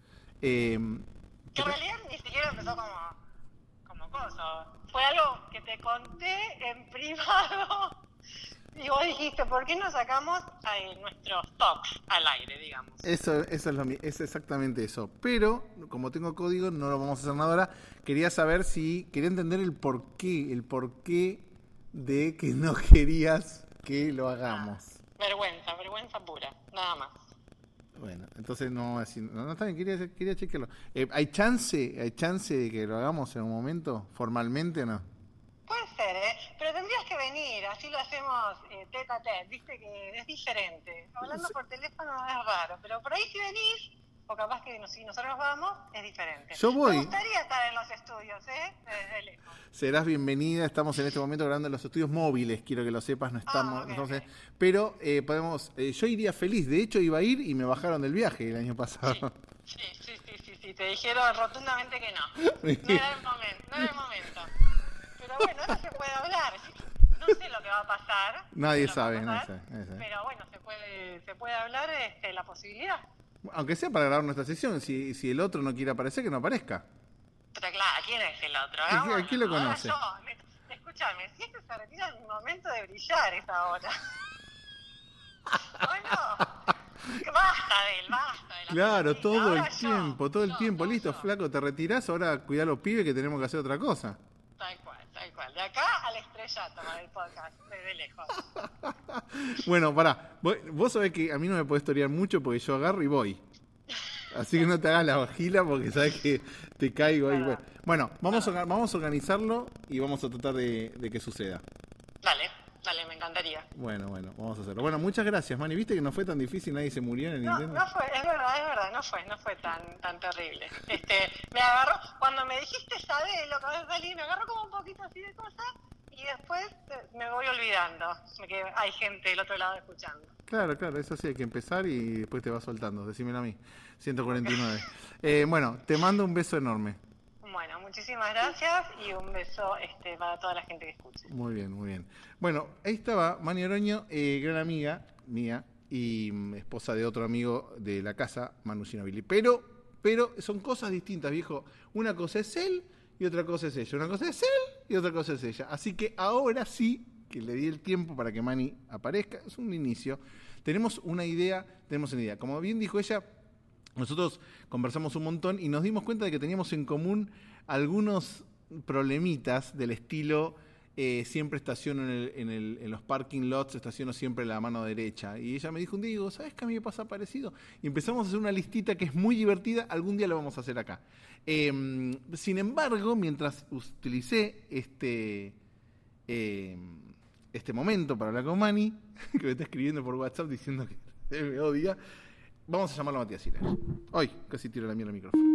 Eh, Que en realidad ni siquiera empezó como, como cosa. Fue algo que te conté en privado. Y vos dijiste, ¿por qué no sacamos eh, nuestros talks al aire, digamos? Eso, eso es, lo, es exactamente eso. Pero, como tengo código, no lo vamos a hacer nada ahora. Quería saber si, quería entender el porqué, el porqué de que no querías que lo hagamos. Vergüenza, vergüenza pura, nada más. Bueno, entonces no, así, no, no está bien, quería, quería chequearlo. Eh, ¿Hay chance, hay chance de que lo hagamos en un momento, formalmente o no? Puede ser, ¿eh? Pero tendrías que venir, así lo hacemos eh, tete a tete, viste que es diferente. Hablando por teléfono es raro, pero por ahí si venís, o capaz que no, si nosotros vamos, es diferente. Yo voy. Me gustaría estar en los estudios, ¿eh? Desde lejos. Serás bienvenida, estamos en este momento grabando en los estudios móviles, quiero que lo sepas, no estamos, Ah, okay, entonces, okay. pero eh, podemos, eh, yo iría feliz, de hecho iba a ir y me bajaron del viaje el año pasado. Sí, sí, sí, sí, sí, te dijeron rotundamente que no. No era el momento, no era el momento. Pero bueno, ahora se puede hablar. No sé lo que va a pasar. Nadie no sé lo sabe, que va a nadie pasar, sabe, nadie sabe. Pero bueno, se puede, se puede hablar este, la posibilidad. Aunque sea para grabar nuestra sesión, si, si el otro no quiere aparecer, que no aparezca. Pero claro, ¿quién es el otro? ¿A quién- a quién lo Ahora conoce? yo, me- escúchame, si este se retira en mi momento de brillar es ahora. ¿O no? Que basta de él, basta de la Claro, cosita. todo el Ahora yo, tiempo, todo el yo, tiempo, yo, listo, yo. flaco, te retirás, ahora cuidá a los pibes que tenemos que hacer otra cosa. Tal cual, tal cual. De acá al estrellato para el podcast, desde lejos. Bueno, pará, vos, vos sabés que a mí no me podés torear mucho porque yo agarro y voy. Así que no te hagas la vagila porque sabes que te caigo ahí. Bueno, bueno vamos, a, vamos a organizarlo y vamos a tratar de, de que suceda. Dale, dale, me encantaría. Bueno, bueno, vamos a hacerlo. Bueno, muchas gracias, Mani. ¿Viste que no fue tan difícil? Nadie se murió en el No, intento. no fue, es verdad, es verdad, no fue, no fue tan, tan terrible. Este, me agarró, cuando me dijiste, sabes lo que va a salir, me agarró como un poquito así de cosas y después eh, me voy olvidando que hay gente del otro lado escuchando. Claro, claro, eso sí, hay que empezar y después te vas soltando. Decímelo a mí. ciento cuarenta y nueve. Eh, bueno, te mando un beso enorme. Bueno, muchísimas gracias y un beso este, para toda la gente que escuche. Muy bien, muy bien. Bueno, ahí estaba Mani Oroño, eh, gran amiga mía y mm, esposa de otro amigo de la casa, Manu Ginobili. Pero, pero son cosas distintas, viejo. Una cosa es él y otra cosa es ella. Una cosa es él y otra cosa es ella. Así que ahora sí, que le di el tiempo para que Mani aparezca, es un inicio. Tenemos una idea, tenemos una idea. Como bien dijo ella, nosotros conversamos un montón y nos dimos cuenta de que teníamos en común algunos problemitas del estilo eh, siempre estaciono en, el, en, el, en los parking lots, estaciono siempre la mano derecha. Y ella me dijo un día, digo, ¿sabes qué a mí me pasa parecido? Y empezamos a hacer una listita que es muy divertida, algún día lo vamos a hacer acá. Eh, sin embargo, mientras utilicé este, eh, este momento para hablar con Mani, que me está escribiendo por WhatsApp diciendo que me odia, vamos a llamarlo a Matías Siler. Hoy, casi tiro la mierda al micrófono.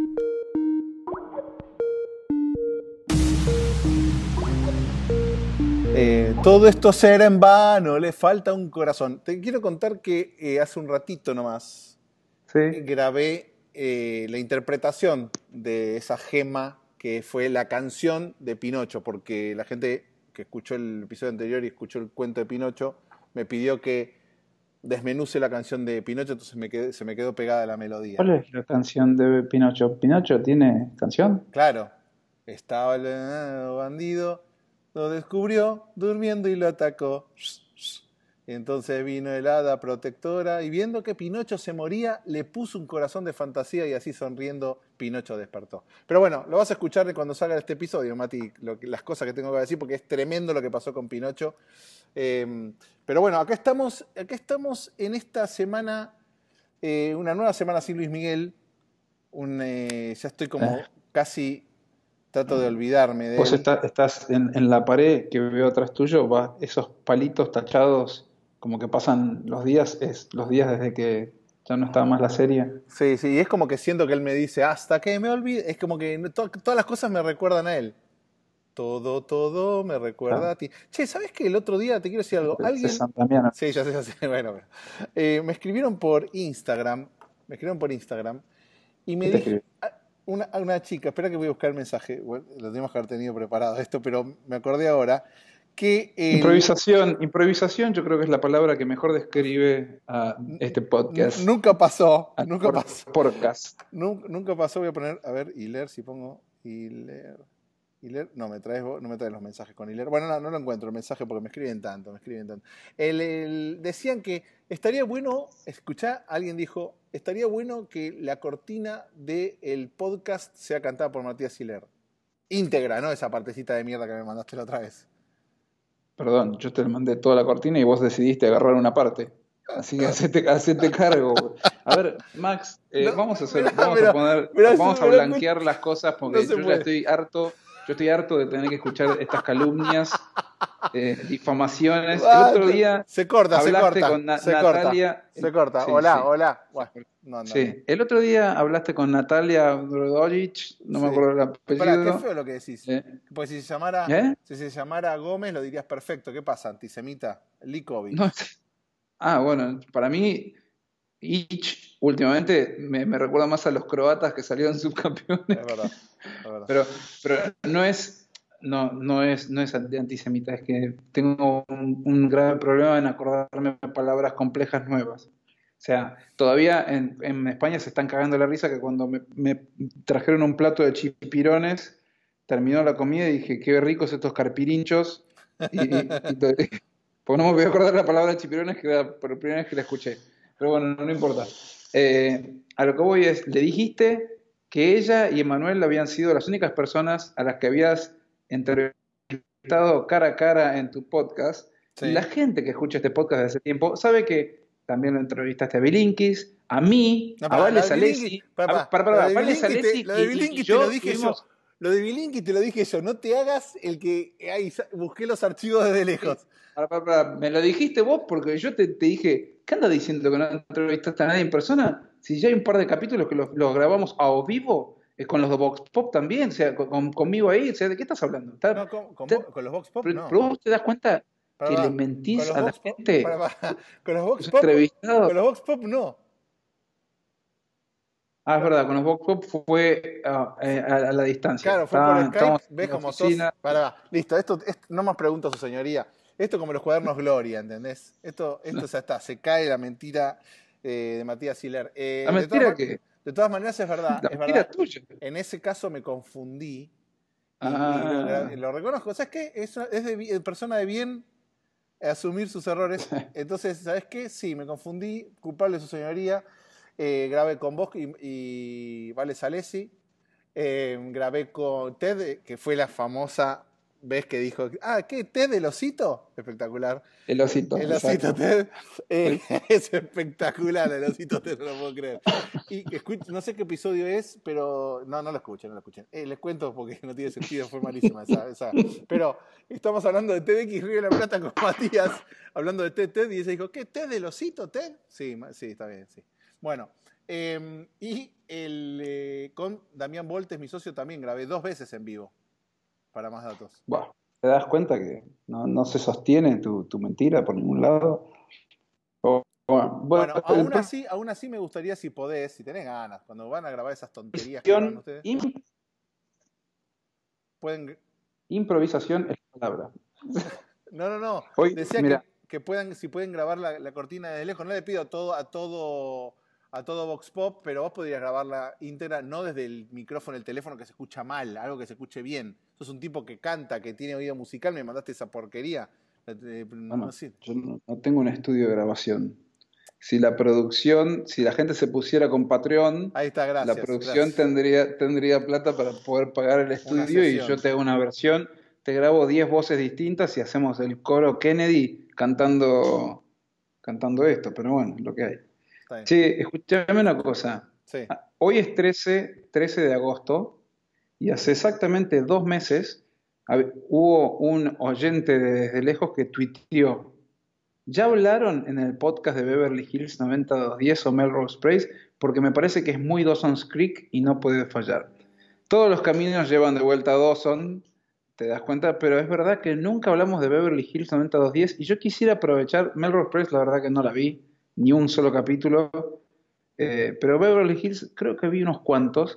Eh, todo esto será en vano, le falta un corazón. Te quiero contar que eh, hace un ratito nomás, Sí. grabé eh, la interpretación de esa gema que fue la canción de Pinocho, porque la gente que escuchó el episodio anterior y escuchó el cuento de Pinocho me pidió que desmenuce la canción de Pinocho, entonces me quedé- se me quedó pegada la melodía. ¿Cuál es la canción de Pinocho? ¿Pinocho tiene canción? Claro, estaba el eh, bandido, lo descubrió durmiendo y lo atacó. Entonces vino el hada protectora y viendo que Pinocho se moría, le puso un corazón de fantasía y así sonriendo Pinocho despertó. Pero bueno, lo vas a escuchar cuando salga este episodio, Mati, lo que- las cosas que tengo que decir, porque es tremendo lo que pasó con Pinocho. Eh, pero bueno, acá estamos, acá estamos en esta semana, eh, una nueva semana sin Luis Miguel. Un, eh, ya estoy como Eh. casi, trato de olvidarme de Vos él. está- estás en, en la pared que veo atrás tuyo, va, esos palitos tachados, como que pasan los días, es los días desde que ya no estaba más la serie. Sí, sí, y es como que siento que él me dice, hasta que me olvide, es como que no- to- todas las cosas me recuerdan a él. Todo, todo me recuerda Claro. a ti. Che, ¿sabes qué? El otro día te quiero decir algo. De Alguien... San Damián. Sí, ya sé, ya sé. Bueno, bueno. Eh, me escribieron por Instagram, me escribieron por Instagram y me ¿Qué te dijo escribió? una, una chica, espera que voy a buscar el mensaje, bueno, lo tenemos que haber tenido preparado esto, pero me acordé ahora que el... Improvisación, improvisación yo creo que es la palabra que mejor describe a este N- podcast. Nunca pasó, a nunca por- pasó. podcast. Nun- Nunca pasó, voy a poner, a ver, Hiler, si pongo Hiler, Hiler, no me traes vos- no me traes los mensajes con Hiler. Bueno, no, no lo encuentro el mensaje porque me escriben tanto, me escriben tanto. El, el- decían que estaría bueno, escuchá, alguien dijo, estaría bueno que la cortina del podcast sea cantada por Matías Hiler. Íntegra, ¿no? Esa partecita de mierda que me mandaste la otra vez. Perdón, yo te mandé toda la cortina y vos decidiste agarrar una parte. Así que hacete, hacete cargo. A ver, Max, eh, No, vamos a hacer, mirá, vamos mirá, a poner, mirá, vamos a mirá, blanquear las cosas porque no se yo ya puede. estoy harto, yo estoy harto de tener que escuchar estas calumnias, eh, difamaciones. El otro Basta. día Se corta, se hablaste corta, con Na- se corta, Natalia. se corta. Sí, Hola, sí. hola. Bueno, no, no, Sí, el otro día hablaste con Natalia Brodolic, no me Sí. acuerdo el Pará, qué apellido. feo lo que decís. Eh, Porque si se llamara, ¿Eh? si se llamara Gómez lo dirías perfecto. ¿Qué pasa, antisemita? Likovic. No, ah, bueno, para mí, Ich últimamente me, me recuerda más a los croatas que salieron subcampeones. Es verdad, es verdad. Pero, pero no es, no, no es, no es antisemita, es que tengo un, un grave problema en acordarme de palabras complejas nuevas. O sea, todavía en, en España se están cagando la risa que cuando me, me trajeron un plato de chipirones, terminó la comida y dije, qué ricos estos carpirinchos. Y, y, y to- pues no me voy a acordar la palabra chipirones, que era por primera vez que la escuché. Pero bueno, no, no importa. Eh, a lo que voy es, le dijiste que ella y Emanuel habían sido las únicas personas a las que habías entrevistado cara a cara en tu podcast. Sí. Y la gente que escucha este podcast desde hace tiempo sabe que también lo entrevistaste a Bilinkis, a mí, No, a pará, Vale la de Salesi. Bilinkis- pará, a- pará, pará, la pará, de Vale Bilinkis te- Salesi la de y- y Bilinkis te yo lo dije tuvimos- yo. Lo de Bilinkis te lo dije yo. No te hagas el que ay, sa- busqué los archivos desde lejos. Pará, pará, pará, me lo dijiste vos porque yo te, te dije, ¿qué andas diciendo que no entrevistaste a nadie en persona? Si ya hay un par de capítulos que los, los grabamos a o vivo, eh, con los de Vox Pop también, o sea, con- con- conmigo ahí, o sea, ¿de qué estás hablando? Está- No, con, con, está- vo- con los Vox Pop pero, no. pero vos te das cuenta Pará, que pará. le mentís Con los a la Vox Pop- gente. pará, pará. Con los Vox Los Pop, entrevistados. con los Vox Pop no. Ah, es verdad, con los Vox Pop fue ah, eh, a, a la distancia. Claro, fue Estaban- por Skype. estábamos ¿Ves en la cómo sos? oficina. Pará, listo. Esto, esto- no más pregunto, su señoría. Esto como los cuadernos Gloria, ¿entendés? Esto, esto ya está. Se cae la mentira eh, de Matías Hiller. Eh, La de mentira todas ma- que. De todas maneras es verdad. La es mentira verdad. tuya. En ese caso me confundí. Y, Ah. y lo, lo reconozco. ¿Sabes qué? Es, es de, bi- de persona de bien asumir sus errores. Entonces, ¿sabes qué? Sí, me confundí. Culpable de su señoría. Eh, grabé con vos y, y Vale Salesi. Eh, grabé con Ted, que fue la famosa vez que dijo, ah, ¿qué? ¿Ted el osito? Espectacular. El osito. El osito exacto. Ted. Eh, es espectacular el osito Ted, no lo puedo creer. Y escuch- no sé qué episodio es, pero no, no lo escuchen, no lo escuchen. Eh, les cuento porque no tiene sentido, fue malísima esa, esa. Pero estamos hablando de T D X Río de la Plata con Matías, hablando de Ted Ted, y ella dijo, ¿qué? ¿Ted del osito Ted? Sí, ma- sí, está bien, sí. Bueno, eh, y el, eh, con Damián Voltes, mi socio, también grabé dos veces en vivo, para más datos. Bueno, ¿te das cuenta que no, no se sostiene tu, tu mentira por ningún lado? O, bueno, Bueno, bueno, aún el- así, aún así me gustaría, si podés, si tenés ganas, cuando van a grabar esas tonterías que graban ustedes, Im- pueden... improvisación es la palabra. No, no, no. Hoy, Decía mira, que, que puedan, si pueden grabar la, la cortina desde lejos. No le pido a todo, a todo, a todo Vox Pop, pero vos podrías grabarla íntegra, no desde el micrófono del teléfono que se escucha mal, algo que se escuche bien. Sos un tipo que canta, que tiene oído musical, me mandaste esa porquería. Eh, No, bueno, no sé. yo no, no tengo un estudio de grabación. Si la producción, si la gente se pusiera con Patreon, Ahí está, gracias. la producción gracias. tendría, tendría plata para poder pagar el estudio y sesión. yo te hago una versión, te grabo diez voces distintas y hacemos el coro Kennedy cantando, cantando esto, pero bueno, lo que hay. Está bien. Che, escuchame una cosa. Sí. Hoy es trece, trece de agosto y hace exactamente dos meses hab- hubo un oyente de desde lejos que tuiteó: ¿ya hablaron en el podcast de Beverly Hills noventa y dos diez o Melrose Place? Porque me parece que es muy Dawson's Creek y no puede fallar. Todos los caminos llevan de vuelta a Dawson, te das cuenta, pero es verdad que nunca hablamos de Beverly Hills noventa y dos diez y yo quisiera aprovechar, Melrose Place la verdad que no la vi, ni un solo capítulo, eh, pero Beverly Hills creo que vi unos cuantos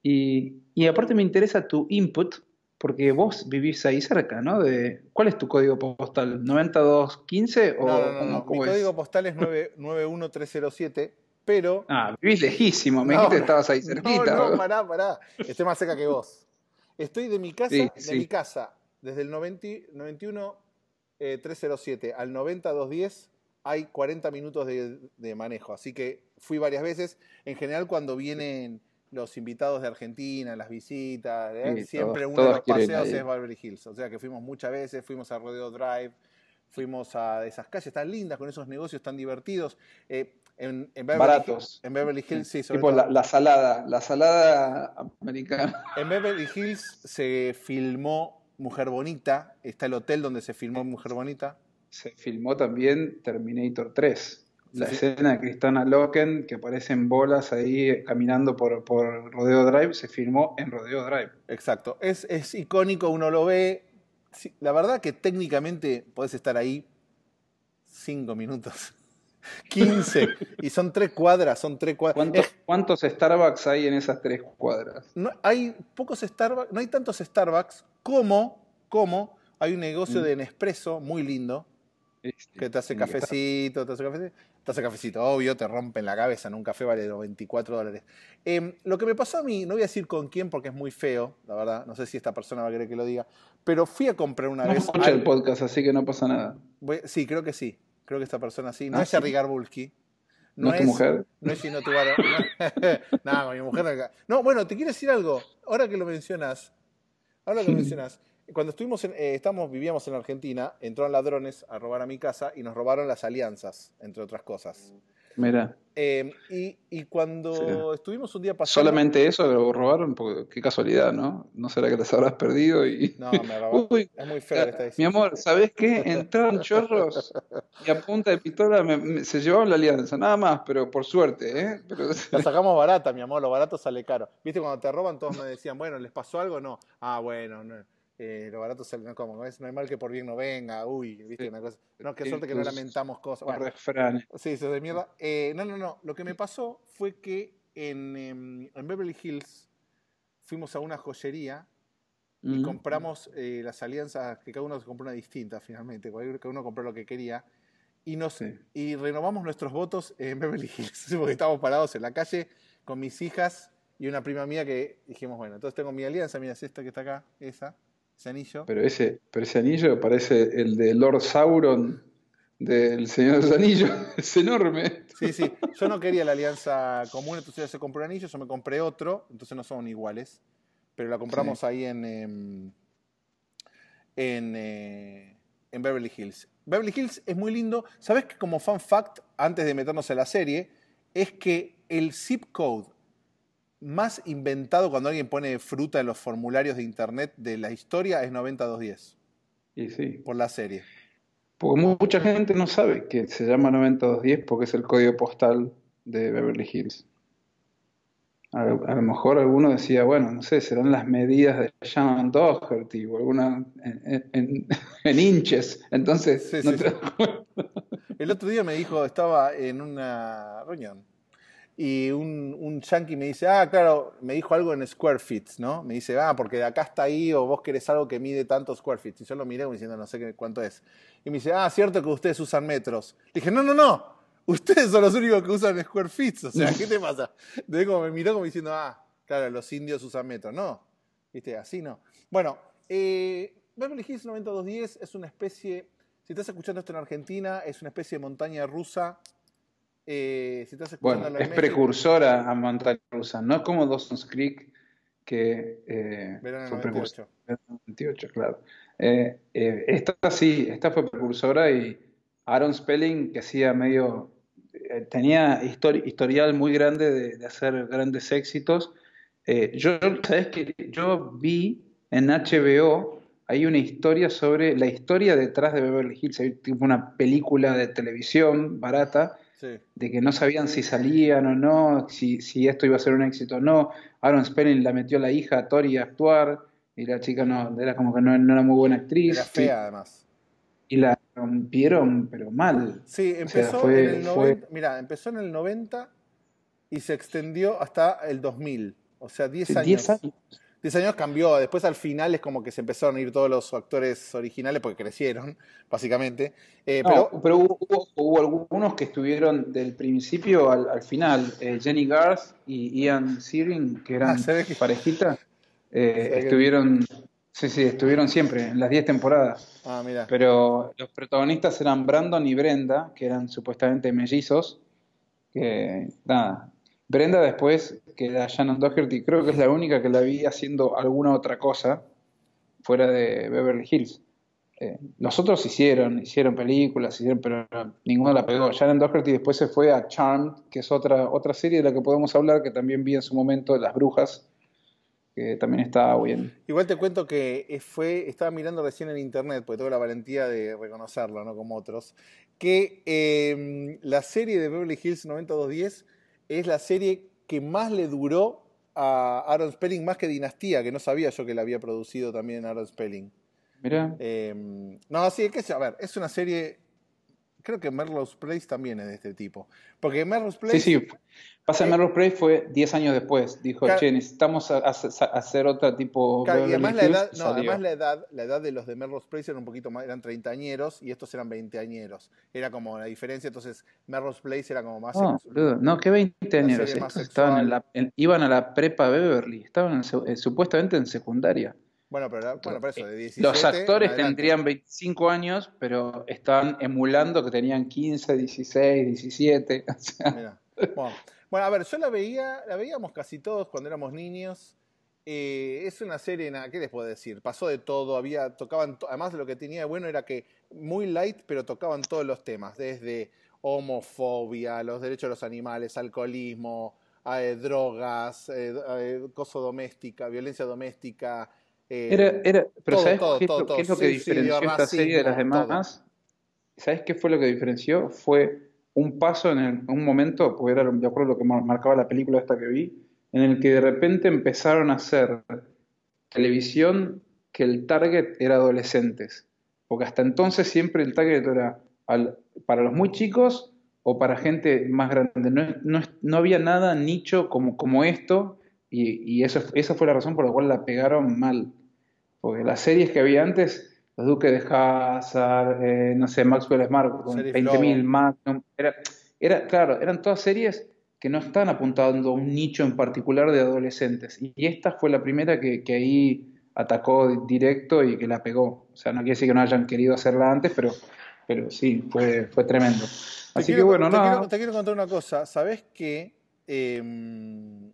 y, y aparte me interesa tu input porque vos vivís ahí cerca, ¿no? De, ¿cuál es tu código postal? ¿noventa y dos quince o No, no, no, cómo- no. Mi cómo es? código postal es nueve nueve uno tres cero siete, pero... Ah, vivís lejísimo, me No, dijiste que estabas ahí cerquita. No, no, pará, pará. Estoy más cerca que vos. Estoy de mi casa, Sí, de sí. mi casa, desde el noventa, noventa y uno eh, trescientos siete al noventa doscientos diez hay cuarenta minutos de, de manejo. Así que fui varias veces. En general, cuando vienen los invitados de Argentina, las visitas, ¿eh? Sí, siempre todos- uno de todos los quieren paseos ir. es Beverly Hills. O sea que fuimos muchas veces, fuimos a Rodeo Drive, fuimos a esas calles tan lindas, con esos negocios tan divertidos. Eh, en, en Beverly Baratos. Hills, en Beverly Hills, sí, sobre Tipo todo. la, la salada, la salada americana. En Beverly Hills se filmó Mujer Bonita, está el hotel donde se filmó Mujer Bonita. Se filmó también Terminator tres. La Sí. escena de Kristana Loken, que aparece en bolas ahí eh, caminando por, por Rodeo Drive, se filmó en Rodeo Drive. Exacto, es, es icónico, uno lo ve. Sí, la verdad que técnicamente podés estar ahí cinco minutos, quince, y son tres cuadras, son tres cuadras. ¿Cuántos, Es- cuántos Starbucks hay en esas tres cuadras? no, hay pocos Starbucks, no hay tantos Starbucks como, como hay un negocio Mm. de Nespresso muy lindo, Este, que te hace sí, está- cafecito, te hace cafecito, te hace cafecito, obvio, te rompen la cabeza, en un café vale veinticuatro dólares. Eh, lo que me pasó a mí, no voy a decir con quién porque es muy feo, la verdad, no sé si esta persona va a querer que lo diga, pero fui a comprar una No vez... escucha el algo- podcast, así que no pasa nada. voy- sí, creo que sí, creo que esta persona sí, no Ah, es ¿sí? Jerry Garbulski. ¿No es tu mujer? No es Gino Tubaro. No, con mi mujer... no- No, bueno, te quiero decir algo, ahora que lo mencionas, ahora que lo mencionas, cuando estuvimos en, eh, estamos, vivíamos en Argentina, entraron ladrones a robar a mi casa y nos robaron las alianzas, entre otras cosas. Mira, Eh, y, y cuando Sí. estuvimos un día pasando... solamente eso lo robaron, porque qué casualidad, ¿no? ¿No será que les habrás perdido? Y... No, me robaron. Uy, Es muy feo lo que está mi diciendo. amor, ¿sabés qué? Entraron chorros y a punta de pistola me- me- se llevaron la alianza, nada más, pero por suerte, ¿eh? Pero... La sacamos barata, mi amor, lo barato sale caro. ¿Viste cuando te roban todos me decían, bueno, ¿les pasó algo? No. Ah, bueno, no. Eh, lo barato sale, no, como, ¿ves? No hay mal que por bien no venga, uy, ¿viste? Sí. Una cosa. No, qué Sí, suerte que no tus- lamentamos cosas. Los Bueno, refranes. sí, eso es de mierda. Eh, no, no, no. Lo que me pasó fue que en, em, en Beverly Hills fuimos a una joyería y Mm. compramos eh, las alianzas, que cada uno se compró una distinta finalmente, cualquier- cada uno compró lo que quería, y, nos, Sí. y renovamos nuestros votos en Beverly Hills, porque estábamos parados en la calle con mis hijas y una prima mía que dijimos, bueno, entonces tengo mi alianza, mira, es esta que está acá, esa, ese anillo. Pero ese, pero ese anillo parece el de Lord Sauron del Señor de los Anillos, es enorme. Sí, sí, yo no quería la alianza común, entonces ella se compró un anillo, yo me compré otro, entonces no son iguales, pero la compramos Sí. ahí en, em, en, eh, en Beverly Hills. Beverly Hills es muy lindo. ¿Sabes que como fun fact, antes de meternos en la serie, es que el zip code más inventado cuando alguien pone fruta en los formularios de internet de la historia es noventa dos diez, Y sí, por la serie. porque mucha gente no sabe que se llama noventa dos diez porque es el código postal de Beverly Hills. A, a lo mejor alguno decía, bueno, no sé, serán las medidas de Shannon Doherty o alguna en, en- en inches. Entonces, Sí, no sí, te- sí. El otro día me dijo, estaba en una reunión, y un, un yankee me dice, ah, claro, me dijo algo en square feet, ¿no? Me dice, ah, porque de acá está ahí, o vos querés algo que mide tantos square feet. Y yo lo miré como diciendo, no sé qué, cuánto es. Y me dice, ah, cierto que ustedes usan metros. Le dije, no, no, no, ustedes son los únicos que usan square feet. O sea, ¿qué te pasa? Entonces como me miró como diciendo, ah, claro, los indios usan metros. No, viste, así no. Bueno, eh, Beverly Hills noventa y dos diez es una especie, si estás escuchando esto en Argentina, es una especie de montaña rusa. Eh, si estás Bueno, escuchando es precursora a montaña rusa, no es como Dawson's Creek, que eh, Verano fue noventa y ocho. precursora. noventa y ocho, claro. Eh, eh, esta sí, esta fue precursora y Aaron Spelling, que hacía medio, eh, tenía histori- historial muy grande de, de hacer grandes éxitos. Eh, yo, ¿sabes qué? Yo vi en H B O, hay una historia sobre la historia detrás de Beverly Hills, hay tipo una película de televisión barata, Sí. de que no sabían si salían o no, si, si esto iba a ser un éxito o no. Aaron Spelling la metió a la hija a Tori a actuar, y la chica no, era como que no, no era muy buena actriz. Era fea, y, además. y la rompieron, pero mal. Sí, O sea, empezó fue, en el fue noventa, mira, empezó en el noventa y se extendió hasta el dos mil. O sea, diez hace años. diez años. diez años cambió. Después al final es como que se empezaron a ir todos los actores originales porque crecieron, básicamente. Eh, No, pero pero hubo, hubo- hubo algunos que estuvieron del principio al, al final. Eh, Jenny Garth y Ian Searing, que ah, eran se ve que, parejita, eh, se ve que- estuvieron, sí, sí, estuvieron siempre, en las diez temporadas. Ah, mira. Pero los protagonistas eran Brandon y Brenda, que eran supuestamente mellizos. Que nada. Brenda después, que era Shannon Doherty, creo que es la única que la vi haciendo alguna otra cosa fuera de Beverly Hills. Eh, los otros hicieron, hicieron películas, hicieron, pero ninguno la pegó. Shannon Doherty después se fue a Charmed, que es otra, otra serie de la que podemos hablar, que también vi en su momento, Las Brujas, que también estaba bien. Igual te cuento que fue, estaba mirando recién en internet, porque tengo la valentía de reconocerlo, no como otros, que eh, la serie de Beverly Hills noventa y dos diez es la serie que más le duró a Aaron Spelling, más que Dinastía, que no sabía yo que la había producido también Aaron Spelling. Mirá. Eh, no, sí, es que, a ver, es una serie, creo que Melrose Place también es de este tipo, porque Melrose Place... Sí, sí. Pasa, eh, Melrose Place fue diez años después. Dijo, Ca- che, necesitamos a- a- a hacer otra tipo Claro, y Beverly además la Hills, edad, no, salió. además la edad, la edad de los de Melrose Place era un poquito más, eran treintañeros y estos eran veinteañeros. Era como la diferencia, entonces Melrose Place era como más No, sex- boludo, no, que veinte una años. serie más Estos estaban en sexual. la, en- iban a la prepa Beverly, estaban en se- eh, supuestamente en secundaria. Bueno, pero era- bueno, por eso, de diecisiete Los actores en adelante. tendrían veinticinco años, pero estaban emulando que tenían quince, dieciséis, diecisiete. O sea, Mirá. Bueno, bueno, a ver, yo la veía, la veíamos casi todos cuando éramos niños. Eh, es una serie, nada, ¿qué les puedo decir? Pasó de todo, había, tocaban, to- además lo que tenía de bueno era que muy light, pero tocaban todos los temas, desde homofobia, los derechos de los animales, alcoholismo, eh, drogas, eh, eh, coso doméstica, violencia doméstica. eh, era, era, pero todo, ¿sabes todo, qué, es todo, lo, todo, qué es lo que suicidio, diferenció esta serie de las racismo, todo. demás? ¿Sabes qué fue lo que diferenció? Fue un paso en el- un momento, porque era de acuerdo a lo que mar- marcaba la película esta que vi, en el que de repente empezaron a hacer televisión que el target era adolescentes. Porque hasta entonces siempre el target era al- para los muy chicos o para gente más grande. No, no, no había nada nicho como, como esto, y, y eso, esa fue la razón por la cual la pegaron mal. Porque las series que había antes, Los Duques de Hazzard, eh, no sé, Maxwell Smart con Sheriff veinte mil, Lobo. Magnum, era, era, claro, eran todas series que no están apuntando a un nicho en particular de adolescentes. Y esta fue la primera que, que ahí atacó directo y que la pegó. O sea, no quiere decir que no hayan querido hacerla antes, pero, pero sí, fue, fue tremendo. Te Así quiero, que bueno, te, nada. quiero, te quiero contar una cosa. ¿Sabés que eh,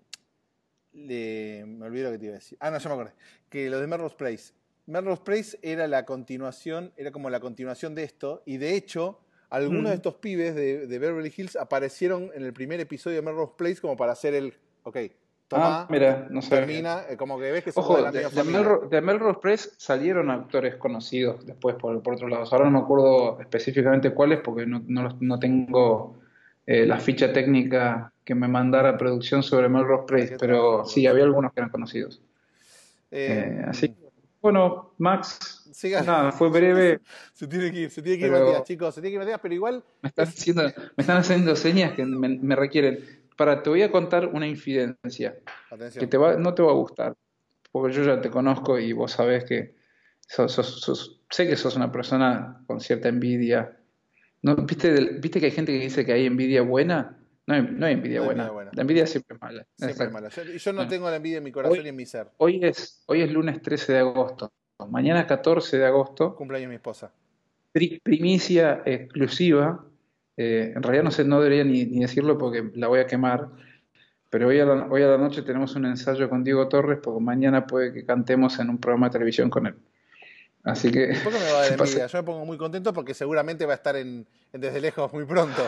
le- me olvidé lo que te iba a decir? Ah, no, ya me acordé. Que lo de Melrose Place. Melrose Place era la continuación, era como la continuación de esto, y de hecho, algunos Mm. de estos pibes de, de Beverly Hills aparecieron en el primer episodio de Melrose Place como para hacer el, ok, toma, Ah, mira, no sabía. termina, eh, como que ves que son Ojo, de la de, misma de familia. Melro- de Melrose Place salieron actores conocidos después por, por otros lados. Ahora no me acuerdo específicamente cuáles porque no, no, los- no tengo eh, la ficha técnica que me mandara producción sobre Melrose Place, Hay que pero trabajarlo. sí, había algunos que eran conocidos. Eh, Eh, así. Bueno, Max, Siga. nada, fue breve. Se tiene que ir, se tiene que ir Pero- Matías, chicos, se tiene que ir Matías, pero igual Me están haciendo, me están haciendo señas que me, me requieren. Para, te voy a contar una infidencia que atención. te va, no te va a gustar, porque yo ya te conozco y vos sabés que sos, sos- sos- sé que sos una persona con cierta envidia. ¿No? ¿Viste, del- ¿Viste que hay gente que dice que hay envidia buena? No hay, no hay envidia No hay buena. envidia buena. La envidia siempre es mala. Siempre es Exacto. mala. Yo, yo no Bueno, tengo la envidia en mi corazón hoy- y en mi ser. Hoy es, hoy es lunes trece de agosto. Mañana catorce de agosto. Cumpleaños de mi esposa. Pri- Primicia exclusiva. Eh, en realidad no sé, no debería ni, ni decirlo porque la voy a quemar. Pero hoy a, la, hoy a la noche tenemos un ensayo con Diego Torres porque mañana puede que cantemos en un programa de televisión con él. Así que... ¿Por qué me va a dar pasa- envidia? Yo me pongo muy contento porque seguramente va a estar en, en Desde Lejos muy pronto.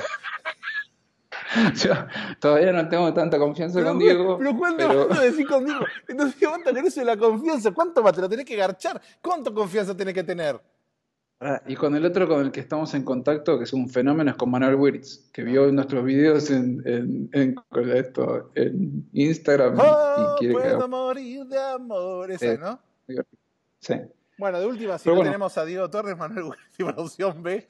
yo todavía no tengo tanta confianza con Diego. pero ¿cuánto pero- vas a decir conmigo? Entonces, ¿cuánto querés de la confianza? ¿Cuánto más te lo tenés que garchar? ¿Cuánto confianza tenés que tener? Ah, y con el otro con el que estamos en contacto, que es un fenómeno, es con Manuel Wirtz, que vio nuestros videos en, en, en, con esto, en Instagram y- Oh, y quiere que puedo hagamos- morir de amor. Esa, Eh, ¿no? Sí. Bueno, de última, si Pero no bueno. tenemos a Diego Torres, Manuel Wirtz y Producción B.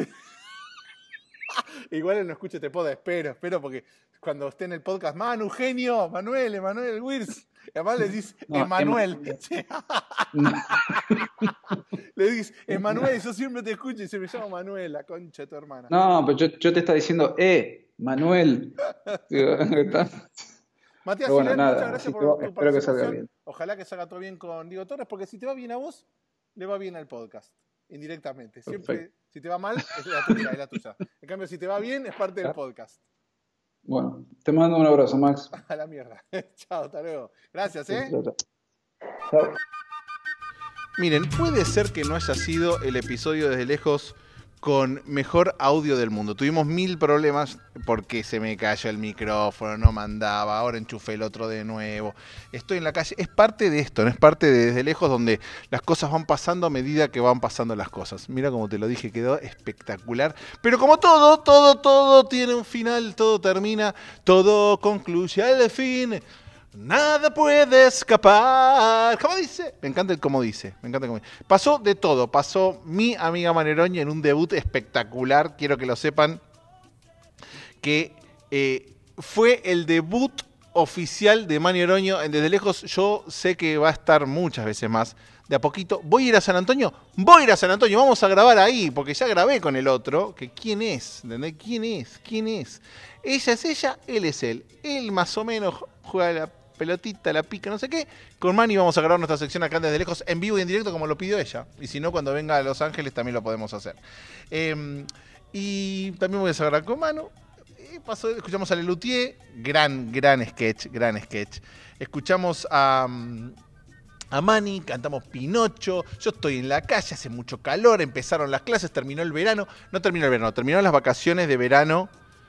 Igual él no escucha este podcast, espero, espero, porque cuando esté en el podcast, Manu, genio, Manuel, Emanuel Wirtz. Y además le dice No, Emanuel. Ema- Sí. No. Le dice, Emanuel, yo siempre te escucho y se me llama Manuel, la concha de tu hermana. No, pero yo, yo te estaba diciendo, eh, Manuel. Digo, está- Matías, Pero bueno, Silén, nada, muchas gracias así por que va- tu espero que salga participación. bien. Ojalá que salga todo bien con Diego Torres, porque si te va bien a vos, le va bien al podcast, indirectamente. Siempre, Perfecto. si te va mal, es la tuya, es la tuya. En cambio, si te va bien, es parte del podcast. Bueno, te mando un abrazo, Max. A la mierda. Chao, hasta luego. Gracias, ¿eh? Chao, chao. Chao. Miren, puede ser que no haya sido el episodio desde lejos con mejor audio del mundo. Tuvimos mil problemas porque se me cayó el micrófono, no mandaba, ahora enchufé el otro de nuevo. Estoy en la calle. Es parte de esto, no es parte de desde lejos donde las cosas van pasando a medida que van pasando las cosas. Mira como te lo dije, quedó espectacular. Pero como todo, todo, todo tiene un final, todo termina, todo concluye al fin. Nada puede escapar. ¿Cómo dice? Me encanta el cómo dice. Me encanta el cómo dice. Pasó de todo. Pasó mi amiga Maneroña en un debut espectacular. Quiero que lo sepan. Que eh, fue el debut oficial de Mani Oroño en Desde Lejos. Yo sé que va a estar muchas veces más. De a poquito. ¿Voy a ir a San Antonio? Voy a ir a San Antonio. Vamos a grabar ahí. Porque ya grabé con el otro. Que ¿quién es? ¿Entendés? ¿Quién es? ¿Quién es? Ella es ella, él es él. Él más o menos juega la pelotita, la pica, no sé qué. Con Mani vamos a grabar nuestra sección acá Desde Lejos en vivo y en directo como lo pidió ella. Y si no, cuando venga a Los Ángeles también lo podemos hacer. Eh, y también voy a grabar con Manu. Y pasó, escuchamos a Lelutier, gran, gran sketch, gran sketch. Escuchamos a, a Mani, cantamos Pinocho. Yo estoy en la calle, hace mucho calor, empezaron las clases, terminó el verano. No terminó el verano, terminó las vacaciones de verano.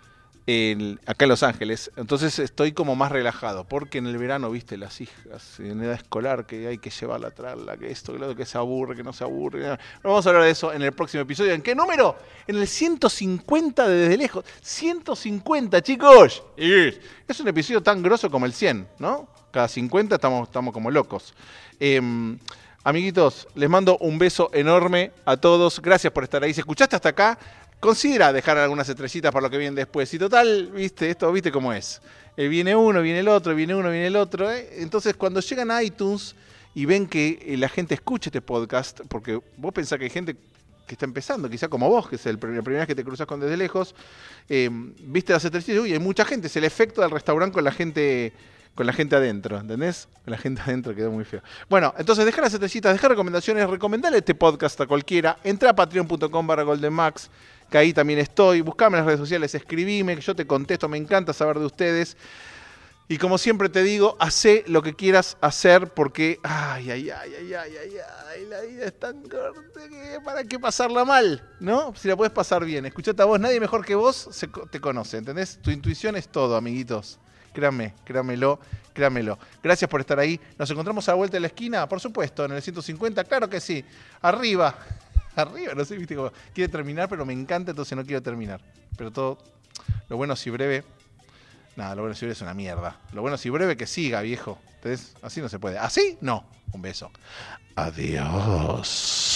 El, acá en Los Ángeles, entonces estoy como más relajado, porque en el verano, viste, las hijas en edad escolar, que hay que llevarla a traerla, que esto, que lo otro, que se aburre, que no se aburre. No. Vamos a hablar de eso en el próximo episodio. ¿En qué número? En el ciento cincuenta de Desde Lejos. ciento cincuenta, chicos. Es un episodio tan grosso como el cien, ¿no? Cada cincuenta estamos, estamos como locos. Eh, amiguitos, les mando un beso enorme a todos. Gracias por estar ahí. Si escuchaste hasta acá, considera dejar algunas estrellitas para lo que viene después. Y total, viste, esto viste cómo es. Eh, viene uno, viene el otro, viene uno, viene el otro. ¿eh? Entonces, cuando llegan a iTunes y ven que eh, la gente escucha este podcast, porque vos pensás que hay gente que está empezando, quizá como vos, que es el, la primera vez que te cruzas con Desde Lejos, eh, viste las estrellitas, uy, hay mucha gente. Es el efecto del restaurante con la gente... Con la gente adentro, ¿entendés? Con la gente adentro quedó muy feo. Bueno, entonces deja las estrellitas, deja recomendaciones, recomendale este podcast a cualquiera. Entra a patreon punto com barra goldenmax, que ahí también estoy. Buscame en las redes sociales, escribime, que yo te contesto, me encanta saber de ustedes. Y como siempre te digo, hacé lo que quieras hacer porque, ay, ay, ay, ay, ay, ay, ay, la vida es tan corta que para qué pasarla mal, ¿no? Si la puedes pasar bien. Escuchate a vos, nadie mejor que vos se, te conoce, ¿entendés? Tu intuición es todo, amiguitos. Créanme, créanmelo, créanmelo. Gracias por estar ahí. Nos encontramos a la vuelta de la esquina, por supuesto, en el ciento cincuenta, claro que sí. Arriba, arriba, no sé, viste cómo quiere terminar, pero me encanta, entonces no quiero terminar. Pero todo, lo bueno si breve, Nada, lo bueno si breve es una mierda. Lo bueno si breve que siga, viejo. ¿Entendés? Así no se puede. ¿Así? No. Un beso. Adiós.